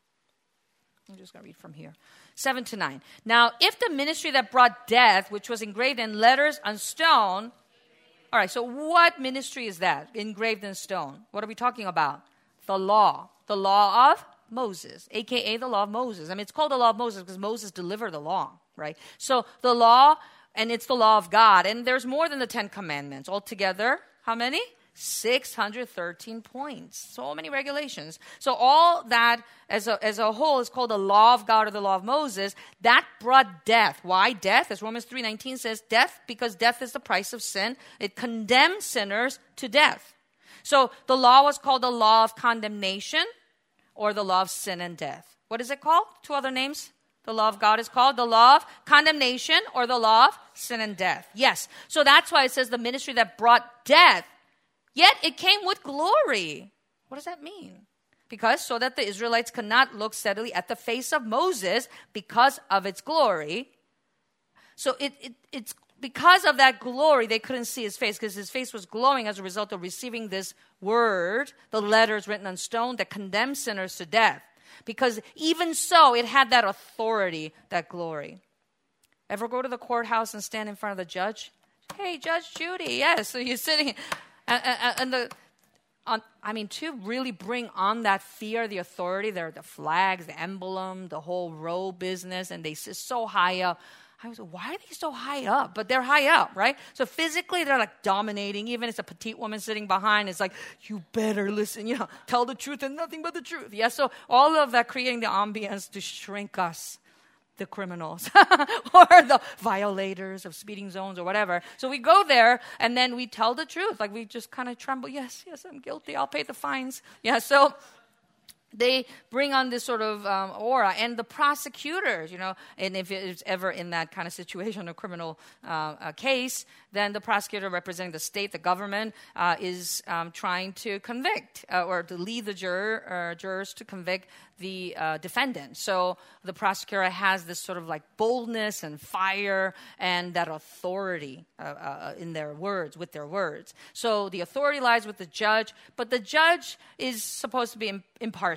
I'm just going to read from here. seven to nine. Now, if the ministry that brought death, which was engraved in letters on stone. All right, so what ministry is that? Engraved in stone. What are we talking about? The law. The law of Moses, a k a the law of Moses. I mean, it's called the law of Moses because Moses delivered the law, right? So the law, and it's the law of God. And there's more than the Ten Commandments. Altogether, how many? six hundred thirteen points. So many regulations. So all that as a, as a whole is called the law of God or the law of Moses. That brought death. Why death? As Romans three nineteen says, death because death is the price of sin. It condemns sinners to death. So the law was called the law of condemnation, or the law of sin and death. What is it called? Two other names. The law of God is called the law of condemnation or the law of sin and death. Yes. So that's why it says the ministry that brought death, yet it came with glory. What does that mean? Because so that the Israelites could not look steadily at the face of Moses because of its glory. So it, it it's because of that glory, they couldn't see his face because his face was glowing as a result of receiving this word, the letters written on stone that condemn sinners to death. Because even so, it had that authority, that glory. Ever go to the courthouse and stand in front of the judge? Hey, Judge Judy, yes. So you're sitting, and, and, and the, on, I mean, to really bring on that fear, the authority, there are the flags, the emblem, the whole row business, and they sit so high up. I was like, why are they so high up? But they're high up, right? So physically, they're like dominating. Even if it's a petite woman sitting behind, it's like, you better listen, you know, tell the truth and nothing but the truth. Yeah, so all of that creating the ambience to shrink us, the criminals, or the violators of speeding zones or whatever. So we go there and then we tell the truth. Like we just kind of tremble. Yes, yes, I'm guilty. I'll pay the fines. Yeah, so they bring on this sort of um, aura. And the prosecutors, you know, and if it's ever in that kind of situation, a criminal uh, a case, then the prosecutor representing the state, the government, uh, is um, trying to convict uh, or to lead the juror, uh, jurors to convict the uh, defendant. So the prosecutor has this sort of like boldness and fire and that authority uh, uh, in their words, with their words. So the authority lies with the judge, but the judge is supposed to be im- impartial.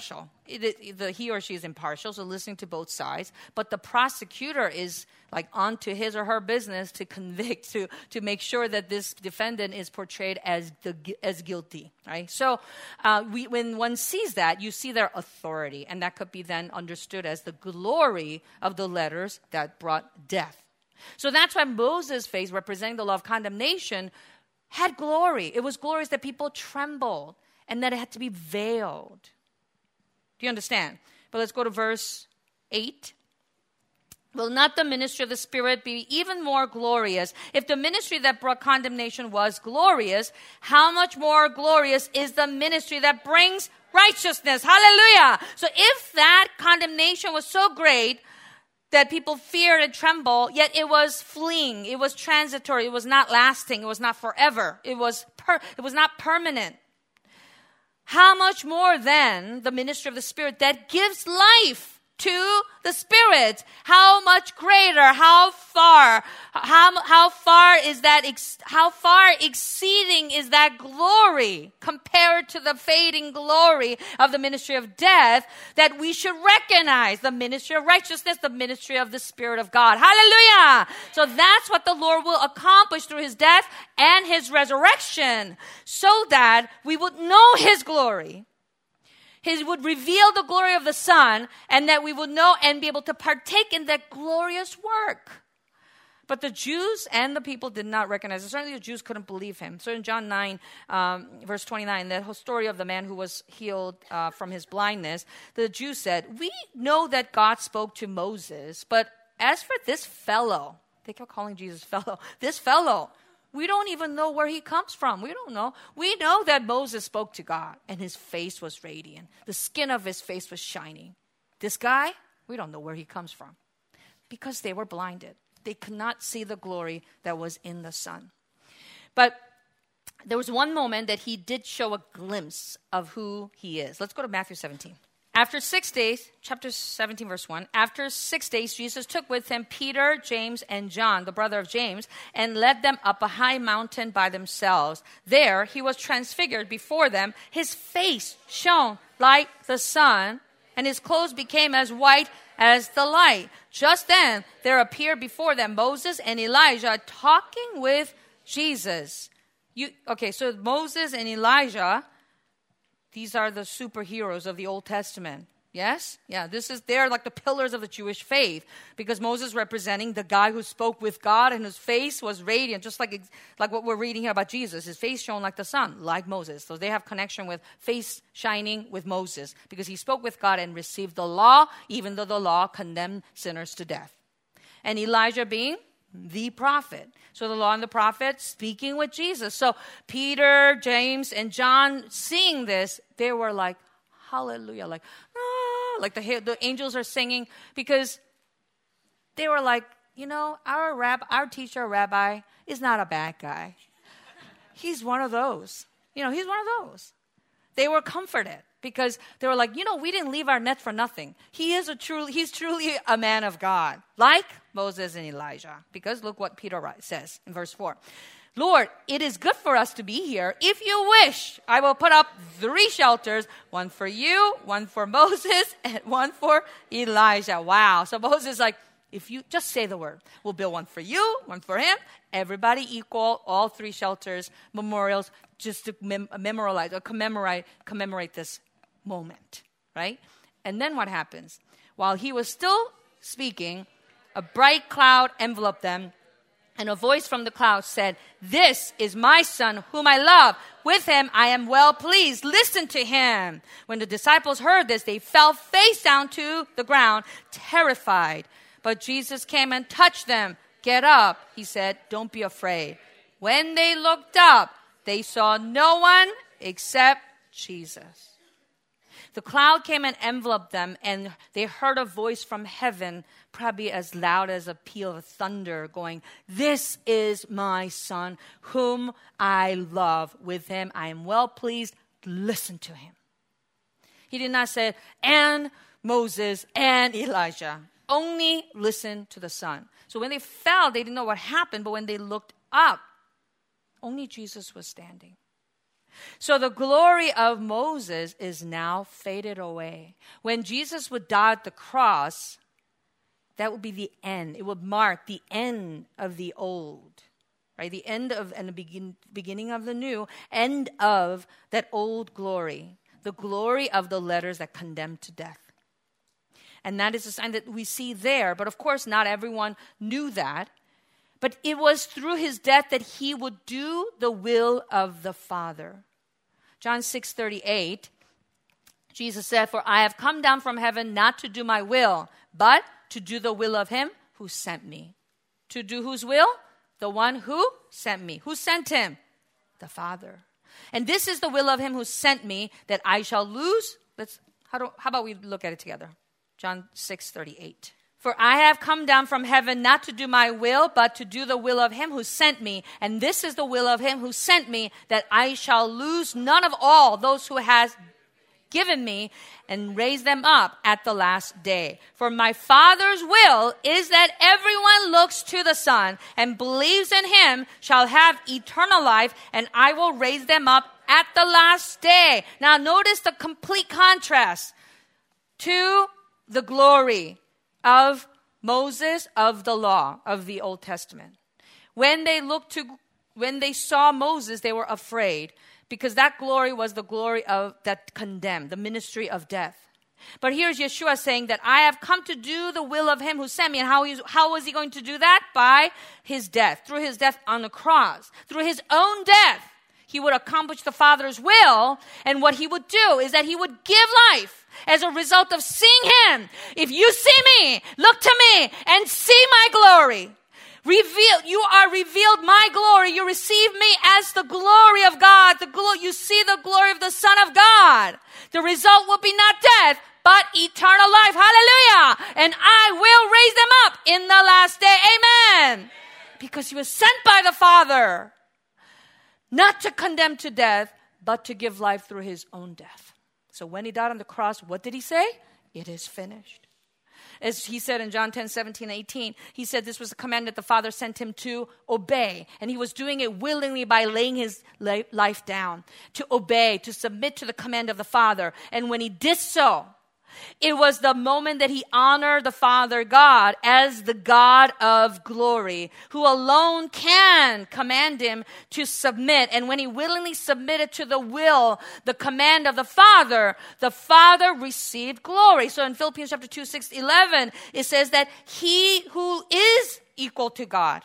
impartial. It, it, the, he or she is impartial, so listening to both sides. But the prosecutor is like onto his or her business to convict, to, to make sure that this defendant is portrayed as the as guilty, right? So uh, we, when one sees that, you see their authority, and that could be then understood as the glory of the letters that brought death. So that's why Moses' face, representing the law of condemnation, had glory. It was glorious that people trembled and that it had to be veiled. Do you understand? But let's go to verse eight. Will not the ministry of the Spirit be even more glorious? If the ministry that brought condemnation was glorious, how much more glorious is the ministry that brings righteousness? Hallelujah! So if that condemnation was so great that people feared and trembled, yet it was fleeing, it was transitory, it was not lasting, it was not forever, it was per- it was not permanent. How much more then the ministry of the Spirit that gives life to the Spirit? How much greater, how far, how, how far is that, ex, how far exceeding is that glory compared to the fading glory of the ministry of death, that we should recognize the ministry of righteousness, the ministry of the Spirit of God. Hallelujah! So that's what the Lord will accomplish through his death and his resurrection, so that we would know his glory. He would reveal the glory of the Son, and that we would know and be able to partake in that glorious work. But the Jews and the people did not recognize it. Certainly the Jews couldn't believe him. So in John nine, um, verse twenty-nine, the whole story of the man who was healed uh, from his blindness, the Jews said, we know that God spoke to Moses, but as for this fellow, they kept calling Jesus fellow, this fellow, we don't even know where he comes from. We don't know. We know that Moses spoke to God and his face was radiant. The skin of his face was shining. This guy, we don't know where he comes from, because they were blinded. They could not see the glory that was in the Son. But there was one moment that he did show a glimpse of who he is. Let's go to Matthew seventeen. After six days, chapter seventeen, verse one, after six days, Jesus took with him Peter, James, and John, the brother of James, and led them up a high mountain by themselves. There he was transfigured before them. His face shone like the sun, and his clothes became as white as the light. Just then there appeared before them Moses and Elijah talking with Jesus. You, okay, so Moses and Elijah, these are the superheroes of the Old Testament. Yes? Yeah, this is, they're like the pillars of the Jewish faith, because Moses representing the guy who spoke with God and whose face was radiant, just like, like what we're reading here about Jesus. His face shone like the sun, like Moses. So they have connection with face shining with Moses, because he spoke with God and received the law, even though the law condemned sinners to death. And Elijah being the prophet. So the law and the prophet speaking with Jesus. So Peter, James, and John seeing this, they were like, hallelujah, like, ah, like the, the angels are singing, because they were like, you know, our rab, our teacher, rabbi, is not a bad guy. He's one of those. You know, he's one of those. They were comforted, because they were like, you know, we didn't leave our net for nothing. He is a truly, he's truly a man of God, like Moses and Elijah. Because look what Peter says in verse four. Lord, it is good for us to be here. If you wish, I will put up three shelters, one for you, one for Moses, and one for Elijah. Wow. So Moses is like, if you just say the word, we'll build one for you, one for him, everybody equal, all three shelters, memorials, just to mem- memorialize or commemorate, commemorate this moment, right? And then what happens? While he was still speaking, a bright cloud enveloped them, and a voice from the cloud said, this is my son whom I love. With him I am well pleased. Listen to him. When the disciples heard this, they fell face down to the ground, terrified. But Jesus came and touched them. Get up, he said. Don't be afraid. When they looked up, they saw no one except Jesus. The cloud came and enveloped them, and they heard a voice from heaven, probably as loud as a peal of thunder, going, this is my son, whom I love. With him I am well pleased. Listen to him. He did not say, and Moses and Elijah. Only listen to the Son. So when they fell, they didn't know what happened, but when they looked up, only Jesus was standing. So the glory of Moses is now faded away. When Jesus would die at the cross, that would be the end. It would mark the end of the old, right? The end of and the begin, beginning of the new, end of that old glory, the glory of the letters that condemned to death. And that is a sign that we see there. But of course, not everyone knew that. But it was through his death that he would do the will of the Father. John six thirty-eight, Jesus said, "For I have come down from heaven not to do my will, but to do the will of him who sent me." To do whose will? The one who sent me. Who sent him? The Father. And this is the will of him who sent me, that I shall lose. Let's. How do? How about we look at it together? John six thirty-eight. "For I have come down from heaven not to do my will, but to do the will of him who sent me. And this is the will of him who sent me, that I shall lose none of all those who has given me, and raise them up at the last day. For my Father's will is that everyone looks to the Son and believes in him shall have eternal life, and I will raise them up at the last day." Now notice the complete contrast to the glory of Moses, of the law, of the Old Testament. When they looked to, when they saw Moses, they were afraid, because that glory was the glory of that condemned, the ministry of death. But here's Yeshua saying that I have come to do the will of him who sent me. And how, how was he going to do that? By his death, through his death on the cross, through his own death. He would accomplish the Father's will, and what he would do is that he would give life as a result of seeing him. If you see me, look to me and see my glory. Reveal, you are revealed my glory. You receive me as the glory of God. The glo- you see the glory of the Son of God. The result will be not death, but eternal life. Hallelujah. And I will raise them up in the last day. Amen. Because he was sent by the Father, not to condemn to death, but to give life through his own death. So when he died on the cross, what did he say? It is finished. As he said in John ten, seventeen, eighteen, he said this was a command that the Father sent him to obey. And he was doing it willingly by laying his life down, to obey, to submit to the command of the Father. And when he did so, it was the moment that he honored the Father God as the God of glory, who alone can command him to submit. And when he willingly submitted to the will, the command of the Father, the Father received glory. So in Philippians chapter two, six, eleven, it says that he who is equal to God,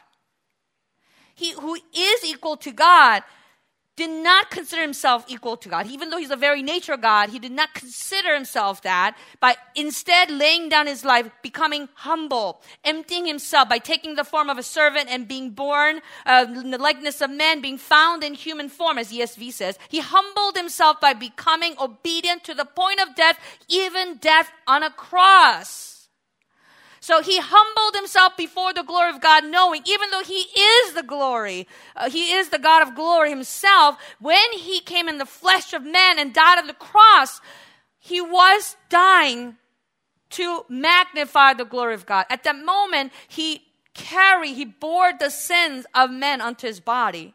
he who is equal to God, did not consider himself equal to God. Even though he's the very nature of God, he did not consider himself that, by instead laying down his life, becoming humble, emptying himself by taking the form of a servant and being born uh, in the likeness of men, being found in human form, as E S V says. He humbled himself by becoming obedient to the point of death, even death on a cross. So he humbled himself before the glory of God, knowing, even though he is the glory, uh, he is the God of glory himself, when he came in the flesh of man and died on the cross, he was dying to magnify the glory of God. At that moment, he carried, he bore the sins of men unto his body.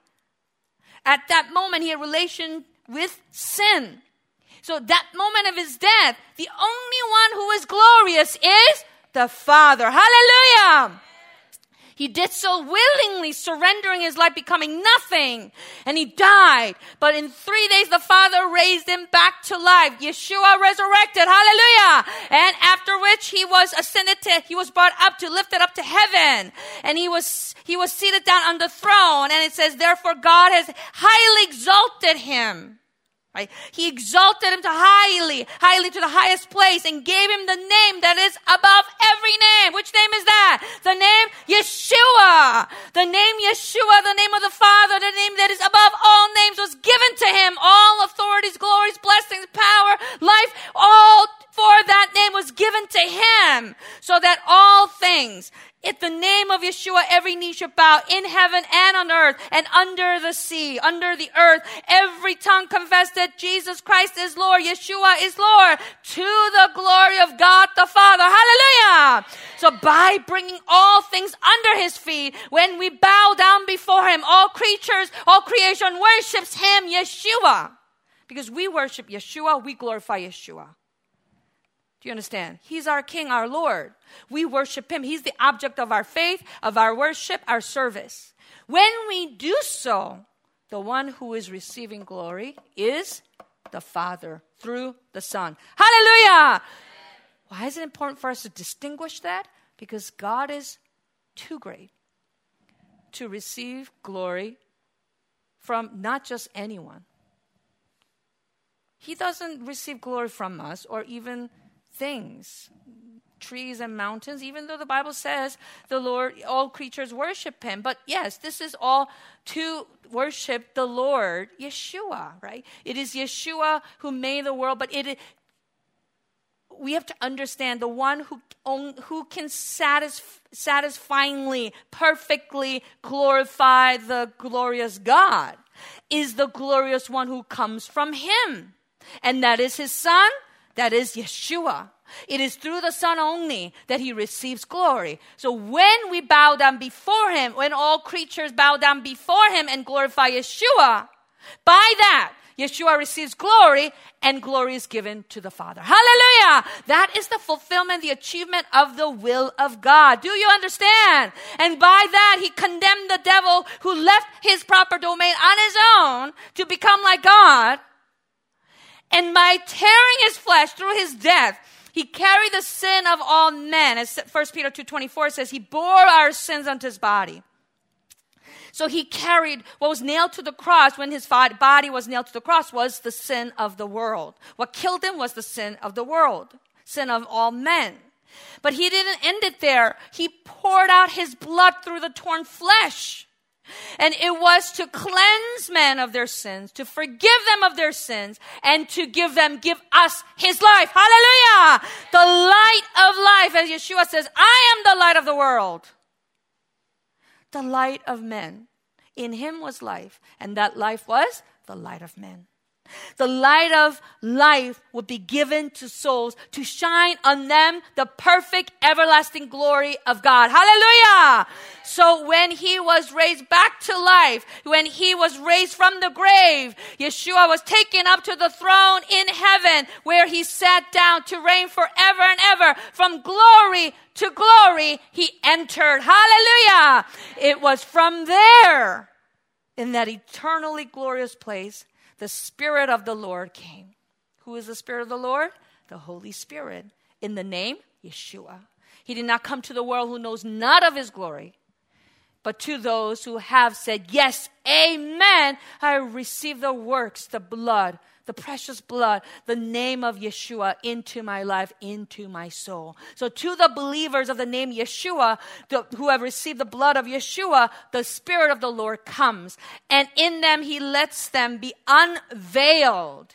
At that moment, he had relation with sin. So that moment of his death, the only one who is glorious is the Father. Hallelujah. He did so willingly, surrendering his life, becoming nothing. And he died. But in three days, the Father raised him back to life. Yeshua resurrected. Hallelujah. And after which he was ascended to, he was brought up to, lifted up to heaven. And he was, he was seated down on the throne. And it says, therefore God has highly exalted him. Right? He exalted him to highly, highly to the highest place, and gave him the name that is above every name. Which name is that? The name Yeshua. The name Yeshua, the name of the Father, the name that is above all names, was given to him. All authorities, glories, blessings, power, life, all for that name was given to him, so that all things, at the name of Yeshua, every knee shall bow, in heaven and on earth and under the sea, under the earth. Every tongue confess that Jesus Christ is Lord, Yeshua is Lord, to the glory of God the Father. Hallelujah! So by bringing all things under his feet, when we bow down before him, all creatures, all creation worships him, Yeshua. Because we worship Yeshua, we glorify Yeshua. Do you understand? He's our King, our Lord. We worship him. He's the object of our faith, of our worship, our service. When we do so, the one who is receiving glory is the Father through the Son. Hallelujah! Why is it important for us to distinguish that? Because God is too great to receive glory from not just anyone. He doesn't receive glory from us or even things, trees and mountains, even though the Bible says the Lord, all creatures worship him. But yes, this is all to worship the Lord, Yeshua, right? It is Yeshua who made the world, but it we have to understand the one who own, who can satisf- satisfyingly, perfectly glorify the glorious God is the glorious one who comes from him. And that is his Son, that is Yeshua. It is through the Son only that he receives glory. So when we bow down before him, when all creatures bow down before him and glorify Yeshua, by that, Yeshua receives glory, and glory is given to the Father. Hallelujah! That is the fulfillment, the achievement of the will of God. Do you understand? And by that, he condemned the devil who left his proper domain on his own to become like God. And by tearing his flesh through his death, he carried the sin of all men. As First Peter two twenty-four says, he bore our sins onto his body. So he carried what was nailed to the cross when his body was nailed to the cross was the sin of the world. What killed him was the sin of the world, sin of all men. But he didn't end it there. He poured out his blood through the torn flesh. And it was to cleanse men of their sins, to forgive them of their sins, and to give them, give us his life. Hallelujah! The light of life, as Yeshua says, I am the light of the world. The light of men. In him was life, and that life was the light of men. The light of life would be given to souls to shine on them the perfect everlasting glory of God. Hallelujah! So when he was raised back to life, when he was raised from the grave, Yeshua was taken up to the throne in heaven where he sat down to reign forever and ever. From glory to glory, he entered. Hallelujah! It was from there, in that eternally glorious place, the Spirit of the Lord came. Who is the Spirit of the Lord? The Holy Spirit. In the name, Yeshua. He did not come to the world who knows not of his glory, but to those who have said, yes, amen, I receive the works, the blood, the precious blood, the name of Yeshua into my life, into my soul. So to the believers of the name Yeshua, the, who have received the blood of Yeshua, the Spirit of the Lord comes. And in them he lets them be unveiled.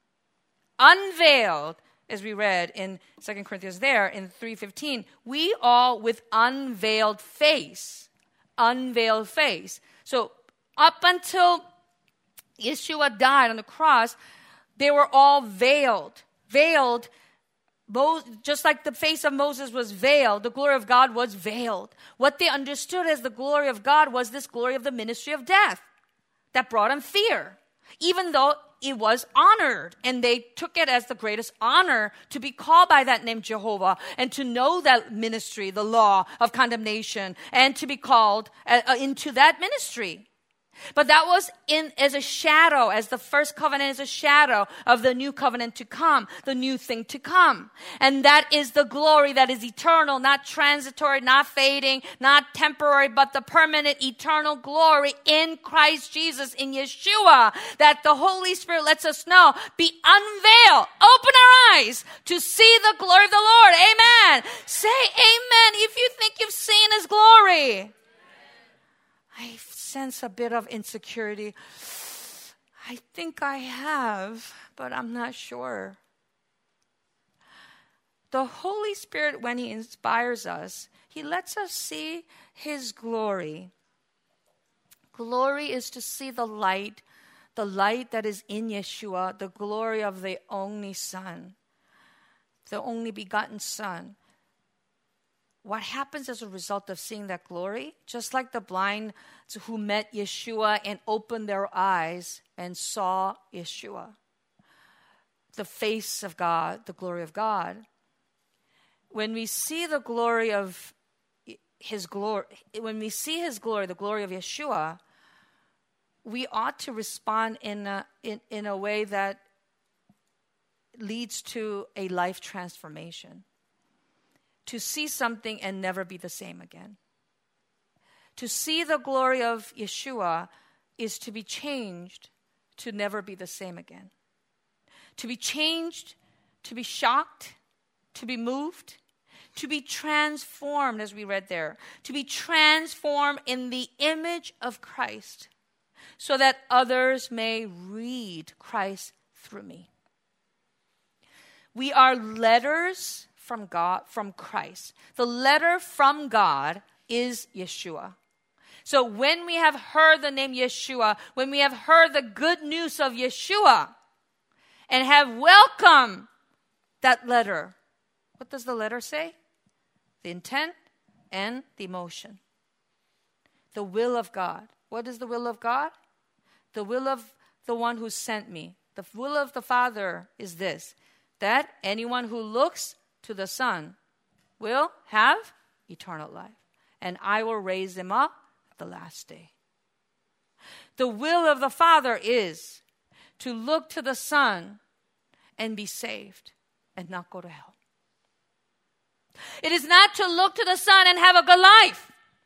Unveiled, as we read in Second Corinthians there in three fifteen. We all with unveiled face. Unveiled face. So up until Yeshua died on the cross, they were all veiled. Veiled, just like the face of Moses was veiled, the glory of God was veiled. What they understood as the glory of God was this glory of the ministry of death that brought them fear, even though it was honored. And they took it as the greatest honor to be called by that name Jehovah and to know that ministry, the law of condemnation, and to be called uh, into that ministry. But that was in as a shadow, as the first covenant is a shadow of the new covenant to come, the new thing to come. And that is the glory that is eternal, not transitory, not fading, not temporary, but the permanent eternal glory in Christ Jesus, in Yeshua, that the Holy Spirit lets us know. Be unveiled. Open our eyes to see the glory of the Lord. Amen. Say amen if you think you've seen his glory. I sense a bit of insecurity. I think I have, but I'm not sure. The Holy Spirit, when he inspires us, he lets us see his glory. Glory is to see the light, the light that is in Yeshua, the glory of the only Son, the only begotten Son. What happens as a result of seeing that glory? Just like the blind who met Yeshua and opened their eyes and saw Yeshua. the face of God, the glory of God, when we see the glory of his glory, when we see his glory, the glory of Yeshua, we ought to respond in a, in, in a way that leads to a life transformation. To see something and never be the same again. To see the glory of Yeshua is to be changed to never be the same again. To be changed, to be shocked, to be moved, to be transformed, as we read there. To be transformed in the image of Christ so that others may read Christ through me. We are letters from God, from Christ. The letter from God is Yeshua. So when we have heard the name Yeshua, when we have heard the good news of Yeshua, and have welcomed that letter, what does the letter say? The intent and the emotion. The will of God. What is the will of God? The will of the one who sent me. The will of the Father is this, that anyone who looks to the Son will have eternal life, and I will raise them up at the last day. The will of the Father is to look to the Son and be saved and not go to hell. It is not to look to the Son and have a good life.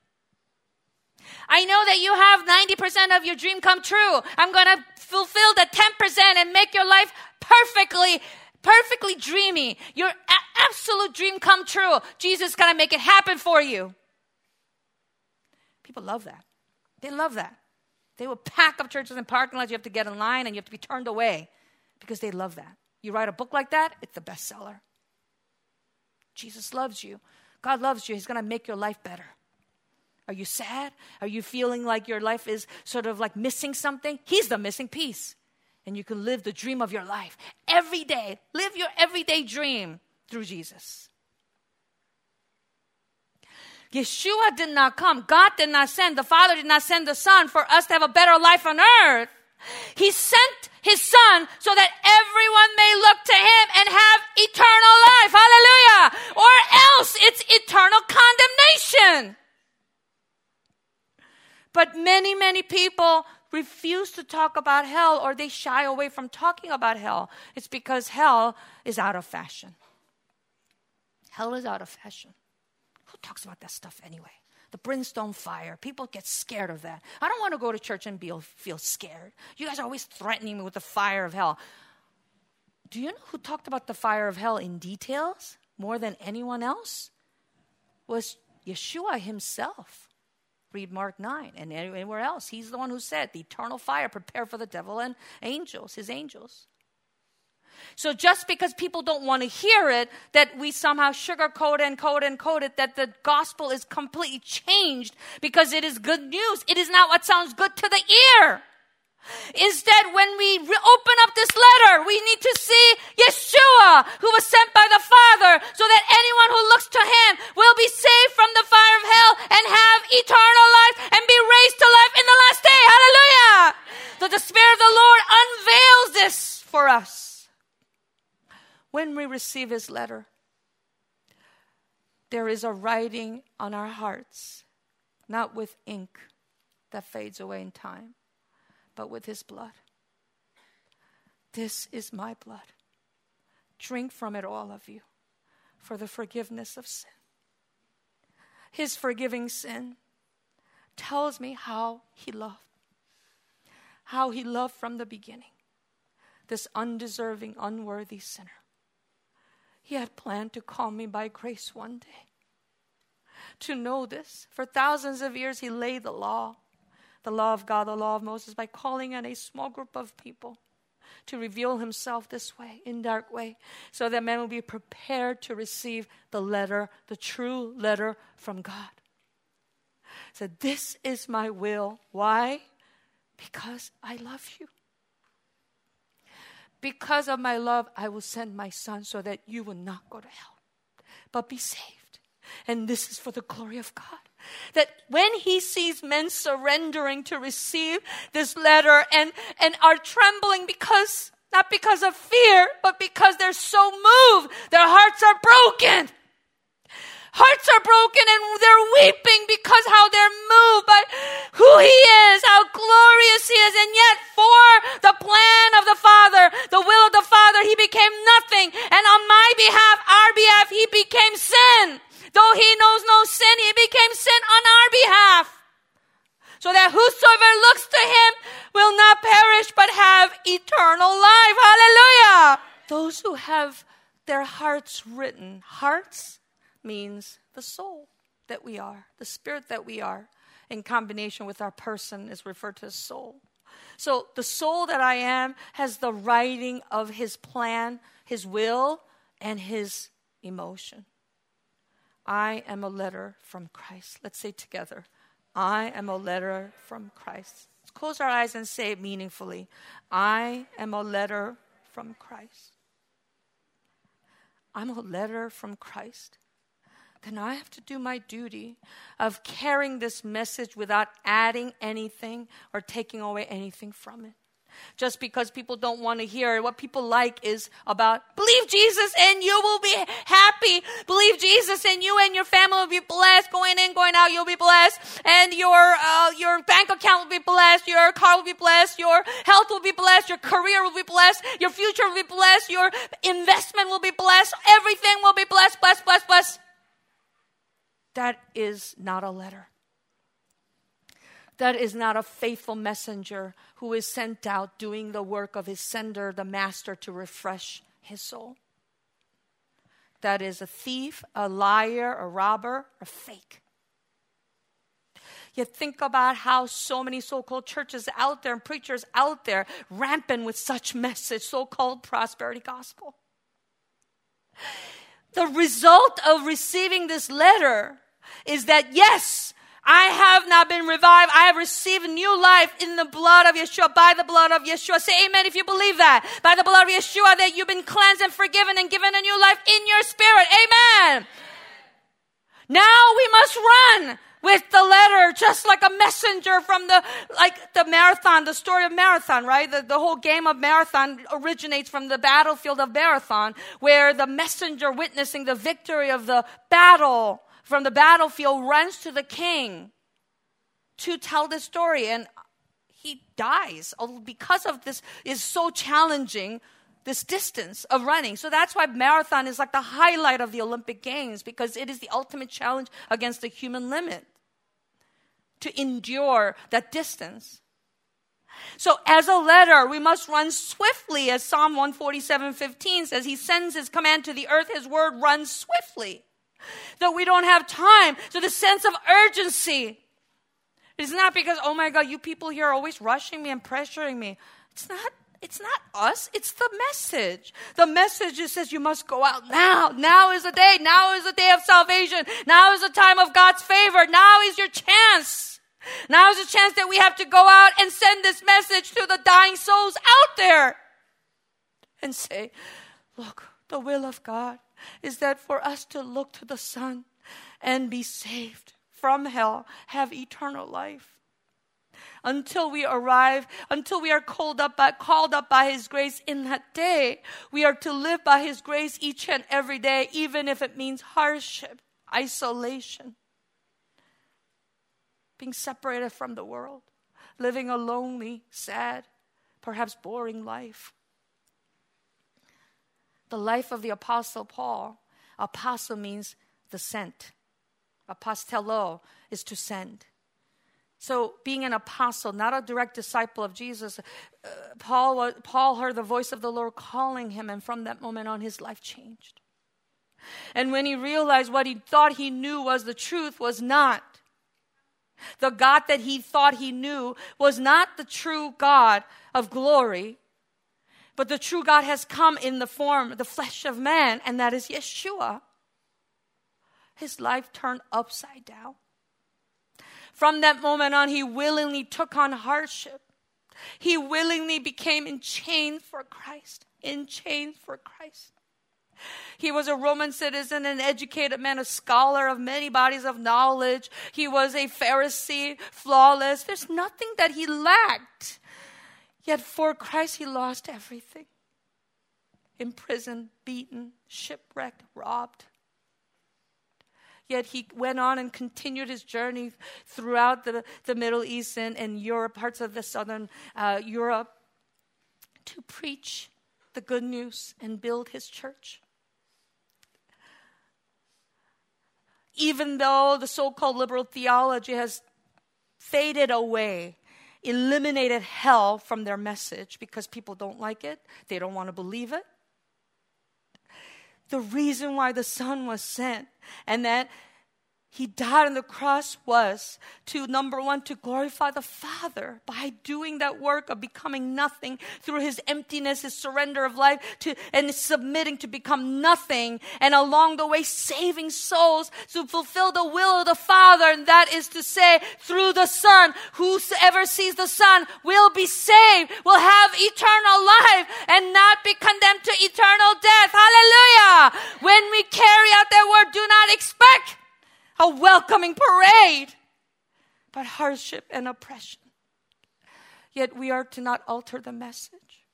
I know that you have ninety percent of your dream come true. I'm going to fulfill the ten percent and make your life perfectly, perfectly dreamy. Your a- absolute dream come true. Jesus is going to make it happen for you. People love that. They love that. They will pack up churches and parking lots. You have to get in line and you have to be turned away because they love that. You write a book like that, it's the bestseller. Jesus loves you. God loves you. He's going to make your life better. Are you sad? Are you feeling like your life is sort of like missing something? He's the missing piece. And you can live the dream of your life every day. Live your everyday dream through Jesus. Yeshua did not come. God did not send. The Father did not send the Son for us to have a better life on earth. He sent his Son so that everyone may look to him and have eternal life. Hallelujah. Or else it's eternal condemnation. But many, many people refuse to talk about hell, or they shy away from talking about hell. It's because hell is out of fashion. Hell is out of fashion. Who talks about that stuff anyway? The brimstone fire. People get scared of that. I don't want to go to church and be, feel scared. You guys are always threatening me with the fire of hell. Do you know who talked about the fire of hell in details more than anyone else? Was Yeshua himself. Read Mark nine and anywhere else. He's the one who said, the eternal fire prepared for the devil and angels, his angels. So just because people don't want to hear it, that we somehow sugarcoat and code and code it, that the gospel is completely changed because it is good news. It is not what sounds good to the ear. Instead, when we re- open up this letter, we need to see Yeshua, who was sent by the Father, so that anyone who looks to him will be saved from the fire of hell and have eternal life and be raised to life in the last day. Hallelujah! So the Spirit of the Lord unveils this for us. When we receive his letter, there is a writing on our hearts, not with ink that fades away in time, but with his blood. This is my blood. Drink from it, all of you, for the forgiveness of sin. His forgiving sin tells me how he loved. How he loved from the beginning. This undeserving, unworthy sinner. He had planned to call me by grace one day. To know this, for thousands of years he laid the law. The law of God, the law of Moses, by calling on a small group of people to reveal himself this way, in dark way, so that men will be prepared to receive the letter, the true letter from God. So this is my will. Why? Because I love you. Because of my love, I will send my Son so that you will not go to hell, but be saved. And this is for the glory of God. That when he sees men surrendering to receive this letter and, and are trembling because Not because of fear, but because they're so moved. Their hearts are broken. Hearts are broken and they're weeping because how they're moved by who He is, how glorious He is. And yet for the plan of the Father, the will of the Father, He became nothing. And on my behalf, our behalf, He became sin. Though He knows no sin, He became sin on our behalf. So that whosoever looks to Him will not perish but have eternal life. Hallelujah. Those who have their hearts written, hearts means the soul that we are, the spirit that we are, in combination with our person is referred to as soul. So the soul that I am has the writing of His plan, His will, and His emotion. I am a letter from Christ. Let's say together, I am a letter from Christ. Let's close our eyes and say it meaningfully. I am a letter from Christ. I'm a letter from Christ. Then I have to do my duty of carrying this message without adding anything or taking away anything from it. Just because people don't want to hear it, what people like is about, believe Jesus and you will be happy. Believe Jesus and you and your family will be blessed. Going in, going out, you'll be blessed. And your uh, your bank account will be blessed. Your car will be blessed. Your health will be blessed. Your career will be blessed. Your future will be blessed. Your investment will be blessed. Everything will be blessed, blessed, blessed, blessed. That is not a letter. That is not a faithful messenger who is sent out doing the work of his sender, the master, to refresh his soul. That is a thief, a liar, a robber, a fake. Yet think about how so many so-called churches out there and preachers out there rampant with such message, so-called prosperity gospel. The result of receiving this letter is that, yes, I have now been revived. I have received new life in the blood of Yeshua, by the blood of Yeshua. Say amen if you believe that. By the blood of Yeshua, that you've been cleansed and forgiven and given a new life in your spirit. Amen. Now we must run with the letter, just like a messenger from the, like the marathon, the story of Marathon, right? The, the whole game of Marathon originates from the battlefield of Marathon, where the messenger witnessing the victory of the battle from the battlefield runs to the king to tell the story, and he dies because of this is so challenging, this distance of running. So that's why marathon is like the highlight of the Olympic Games, because it is the ultimate challenge against the human limit to endure that distance. So as a letter, we must run swiftly, as Psalm one forty-seven fifteen says. He sends His command to the earth. His word runs swiftly. That we don't have time. So the sense of urgency is not because, oh my God, you people here are always rushing me and pressuring me. It's not, it's not us. It's the message. The message just says you must go out now. Now is the day. Now is the day of salvation. Now is the time of God's favor. Now is your chance. Now is the chance that we have to go out and send this message to the dying souls out there and say, look, the will of God is that for us to look to the Son and be saved from hell, have eternal life. Until we arrive, until we are called up by, called up by His grace in that day, we are to live by His grace each and every day, even if it means hardship, isolation, being separated from the world, living a lonely, sad, perhaps boring life. The life of the Apostle Paul. Apostle means the sent. Apostello is to send. So being an apostle, not a direct disciple of Jesus, uh, Paul, was, Paul heard the voice of the Lord calling him, and from that moment on his life changed. And when he realized what he thought he knew was the truth was not. The God that he thought he knew was not the true God of glory. But the true God has come in the form, the flesh of man, and that is Yeshua. His life turned upside down. From that moment on, he willingly took on hardship. He willingly became in chains for Christ. In chains for Christ. He was a Roman citizen, an educated man, a scholar of many bodies of knowledge. He was a Pharisee, flawless. There's nothing that he lacked. Yet for Christ, he lost everything. imprisoned, beaten, shipwrecked, robbed. Yet he went on and continued his journey throughout the, the Middle East and, and Europe, parts of the southern uh, Europe, to preach the good news and build his church. Even though the so-called liberal theology has faded away, eliminated hell from their message because people don't like it, they don't want to believe it. The reason why the Son was sent and that he died on the cross was to, number one, to glorify the Father by doing that work of becoming nothing through his emptiness, his surrender of life, to, and submitting to become nothing, and along the way saving souls to fulfill the will of the Father, and that is to say, through the Son. Whosoever sees the Son will be saved, will have eternal life, and not be condemned to eternal death. Hallelujah! When we carry out that word, do not expect a welcoming parade, but hardship and oppression. Yet we are to not alter the message.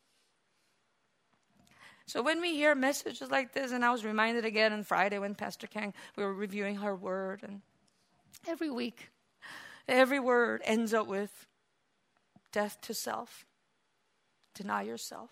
So when we hear messages like this, and I was reminded again on Friday when Pastor Kang, we were reviewing her word, and every week, every word ends up with death to self, deny yourself.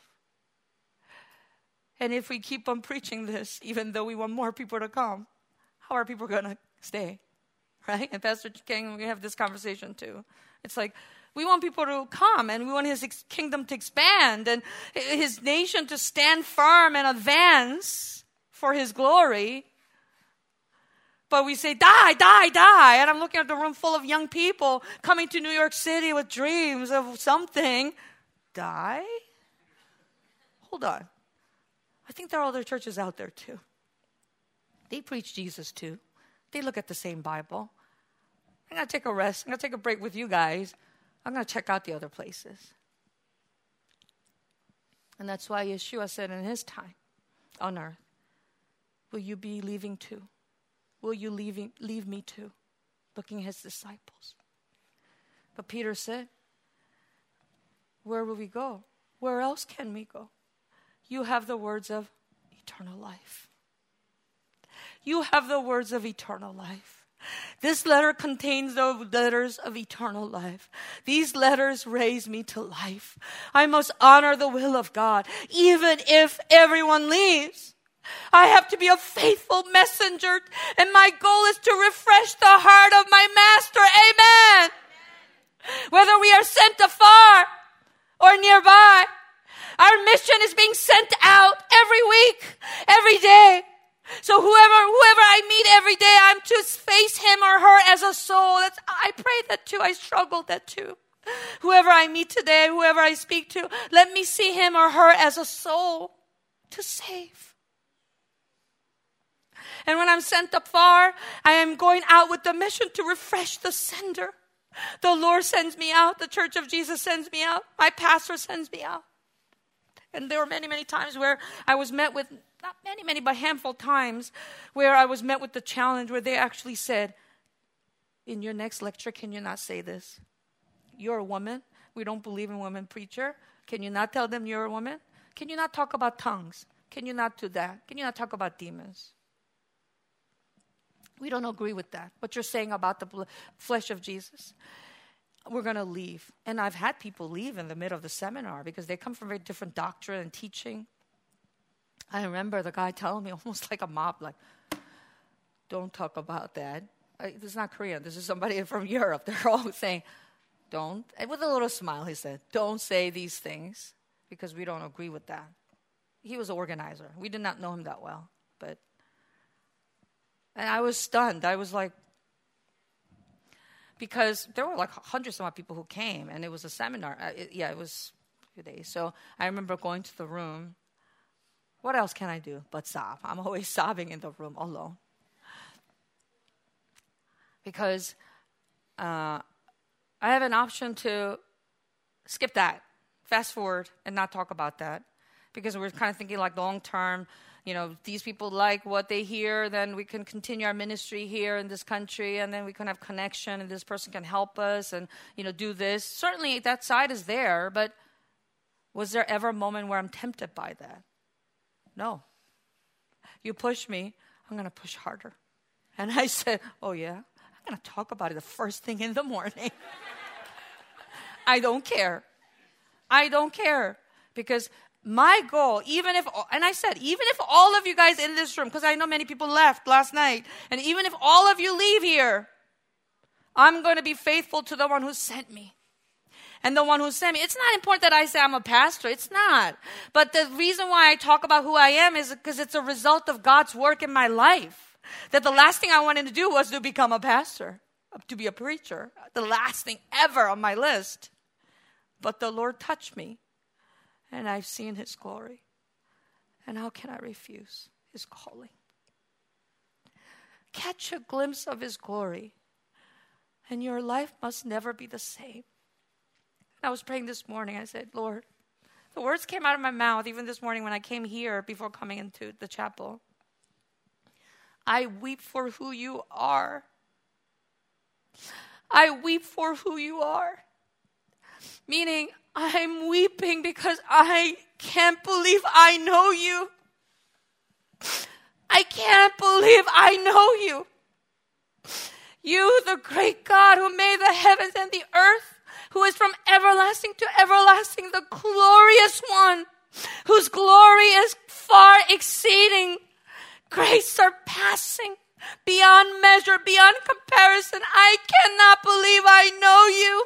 And if we keep on preaching this, even though we want more people to come, how are people going to stay, right? And Pastor King, we have this conversation too. It's like, we want people to come and we want his ex- kingdom to expand and his nation to stand firm and advance for his glory. But we say, die, die, die. And I'm looking at the room full of young people coming to New York City with dreams of something. Die? Hold on. I think there are other churches out there too. They preach Jesus too. They look at the same Bible. I'm going to take a rest. I'm going to take a break with you guys. I'm going to check out the other places. And that's why Yeshua said in his time on earth, will you be leaving too? Will you leaving, leave me too? Looking at his disciples. But Peter said, where will we go? Where else can we go? You have the words of eternal life. You have the words of eternal life. This letter contains the letters of eternal life. These letters raise me to life. I must honor the will of God, even if everyone leaves. I have to be a faithful messenger, and my goal is to refresh the heart of my master. Amen. Whether we are sent afar or nearby, our mission is being sent out every week, every day. So whoever whoever I meet every day, I'm to face him or her as a soul. That's, I pray that too. I struggled that too. Whoever I meet today, whoever I speak to, let me see him or her as a soul to save. And when I'm sent afar, I am going out with the mission to refresh the sender. The Lord sends me out. The Church of Jesus sends me out. My pastor sends me out. And there were many, many times where I was met with, not many, many, but a handful of times, where I was met with the challenge where they actually said, in your next lecture, can you not say this? You're a woman. We don't believe in women preacher. Can you not tell them you're a woman? Can you not talk about tongues? Can you not do that? Can you not talk about demons? We don't agree with that. What you're saying about the flesh of Jesus. We're going to leave. And I've had people leave in the middle of the seminar because they come from very different doctrine and teaching. I remember the guy telling me almost like a mob, like, don't talk about that. I, this is not Korean. This is somebody from Europe. They're all saying, don't. And with a little smile, he said, don't say these things because we don't agree with that. He was an organizer. We did not know him that well. But, and I was stunned. I was like, because there were like hundreds of people who came, and it was a seminar. Uh, it, yeah, it was a few days. So I remember going to the room. What else can I do but sob? I'm always sobbing in the room alone. Because uh, I have an option to skip that, fast forward, and not talk about that. Because we're kind of thinking like long term. You know, these people like what they hear, then we can continue our ministry here in this country, and then we can have connection, and this person can help us and, you know, do this. Certainly that side is there, but was there ever a moment where I'm tempted by that? no. You push me, I'm going to push harder. And I said, oh yeah, I'm going to talk about it the first thing in the morning. I don't care. I don't care. Because my goal, even if, and I said, even if all of you guys in this room, because I know many people left last night, and even if all of you leave here, I'm going to be faithful to the one who sent me. And the one who sent me. It's not important that I say I'm a pastor. It's not. But the reason why I talk about who I am is because it's a result of God's work in my life. That the last thing I wanted to do was to become a pastor, to be a preacher. The last thing ever on my list. But the Lord touched me. And I've seen His glory. And how can I refuse His calling? Catch a glimpse of His glory. And your life must never be the same. I was praying this morning. I said, Lord, the words came out of my mouth even this morning when I came here before coming into the chapel. I weep for who you are. I weep for who you are. Meaning, I'm weeping because I can't believe I know you. I can't believe I know you. You, the great God who made the heavens and the earth, who is from everlasting to everlasting, the glorious one, whose glory is far exceeding, grace surpassing, beyond measure, beyond comparison. I cannot believe I know you.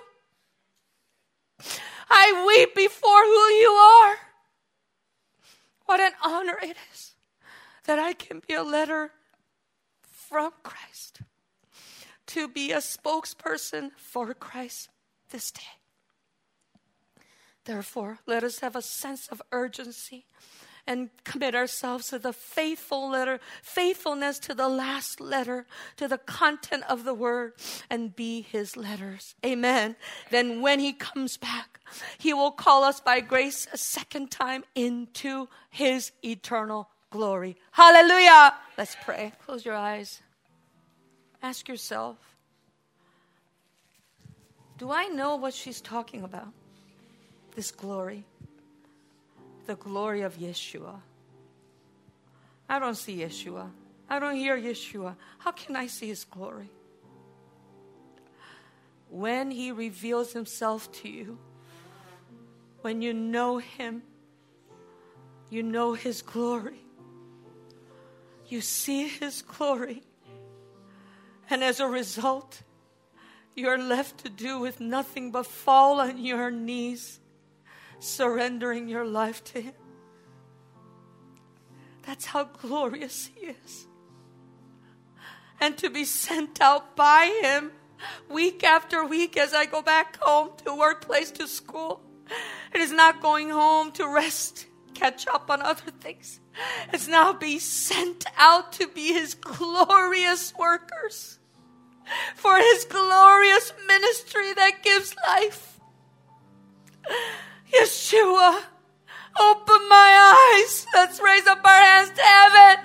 I weep before who you are. What an honor it is that I can be a letter from Christ, to be a spokesperson for Christ this day. Therefore, let us have a sense of urgency and commit ourselves to the faithful letter, faithfulness to the last letter, to the content of the word, and be His letters. Amen. Then when He comes back, He will call us by grace a second time into His eternal glory. Hallelujah. Let's pray. Close your eyes. Ask yourself, do I know what she's talking about? This glory. The glory of Yeshua. I don't see Yeshua. I don't hear Yeshua. How can I see His glory? When He reveals Himself to you, when you know Him, you know His glory. You see His glory. And as a result, you're left to do with nothing but fall on your knees, surrendering your life to Him. That's how glorious He is. And to be sent out by Him week after week as I go back home to workplace, to school. It is not going home to rest, catch up on other things. It's now being sent out to be His glorious workers. For His glorious ministry that gives life. Yeshua, open my eyes. Let's raise up our hands to heaven.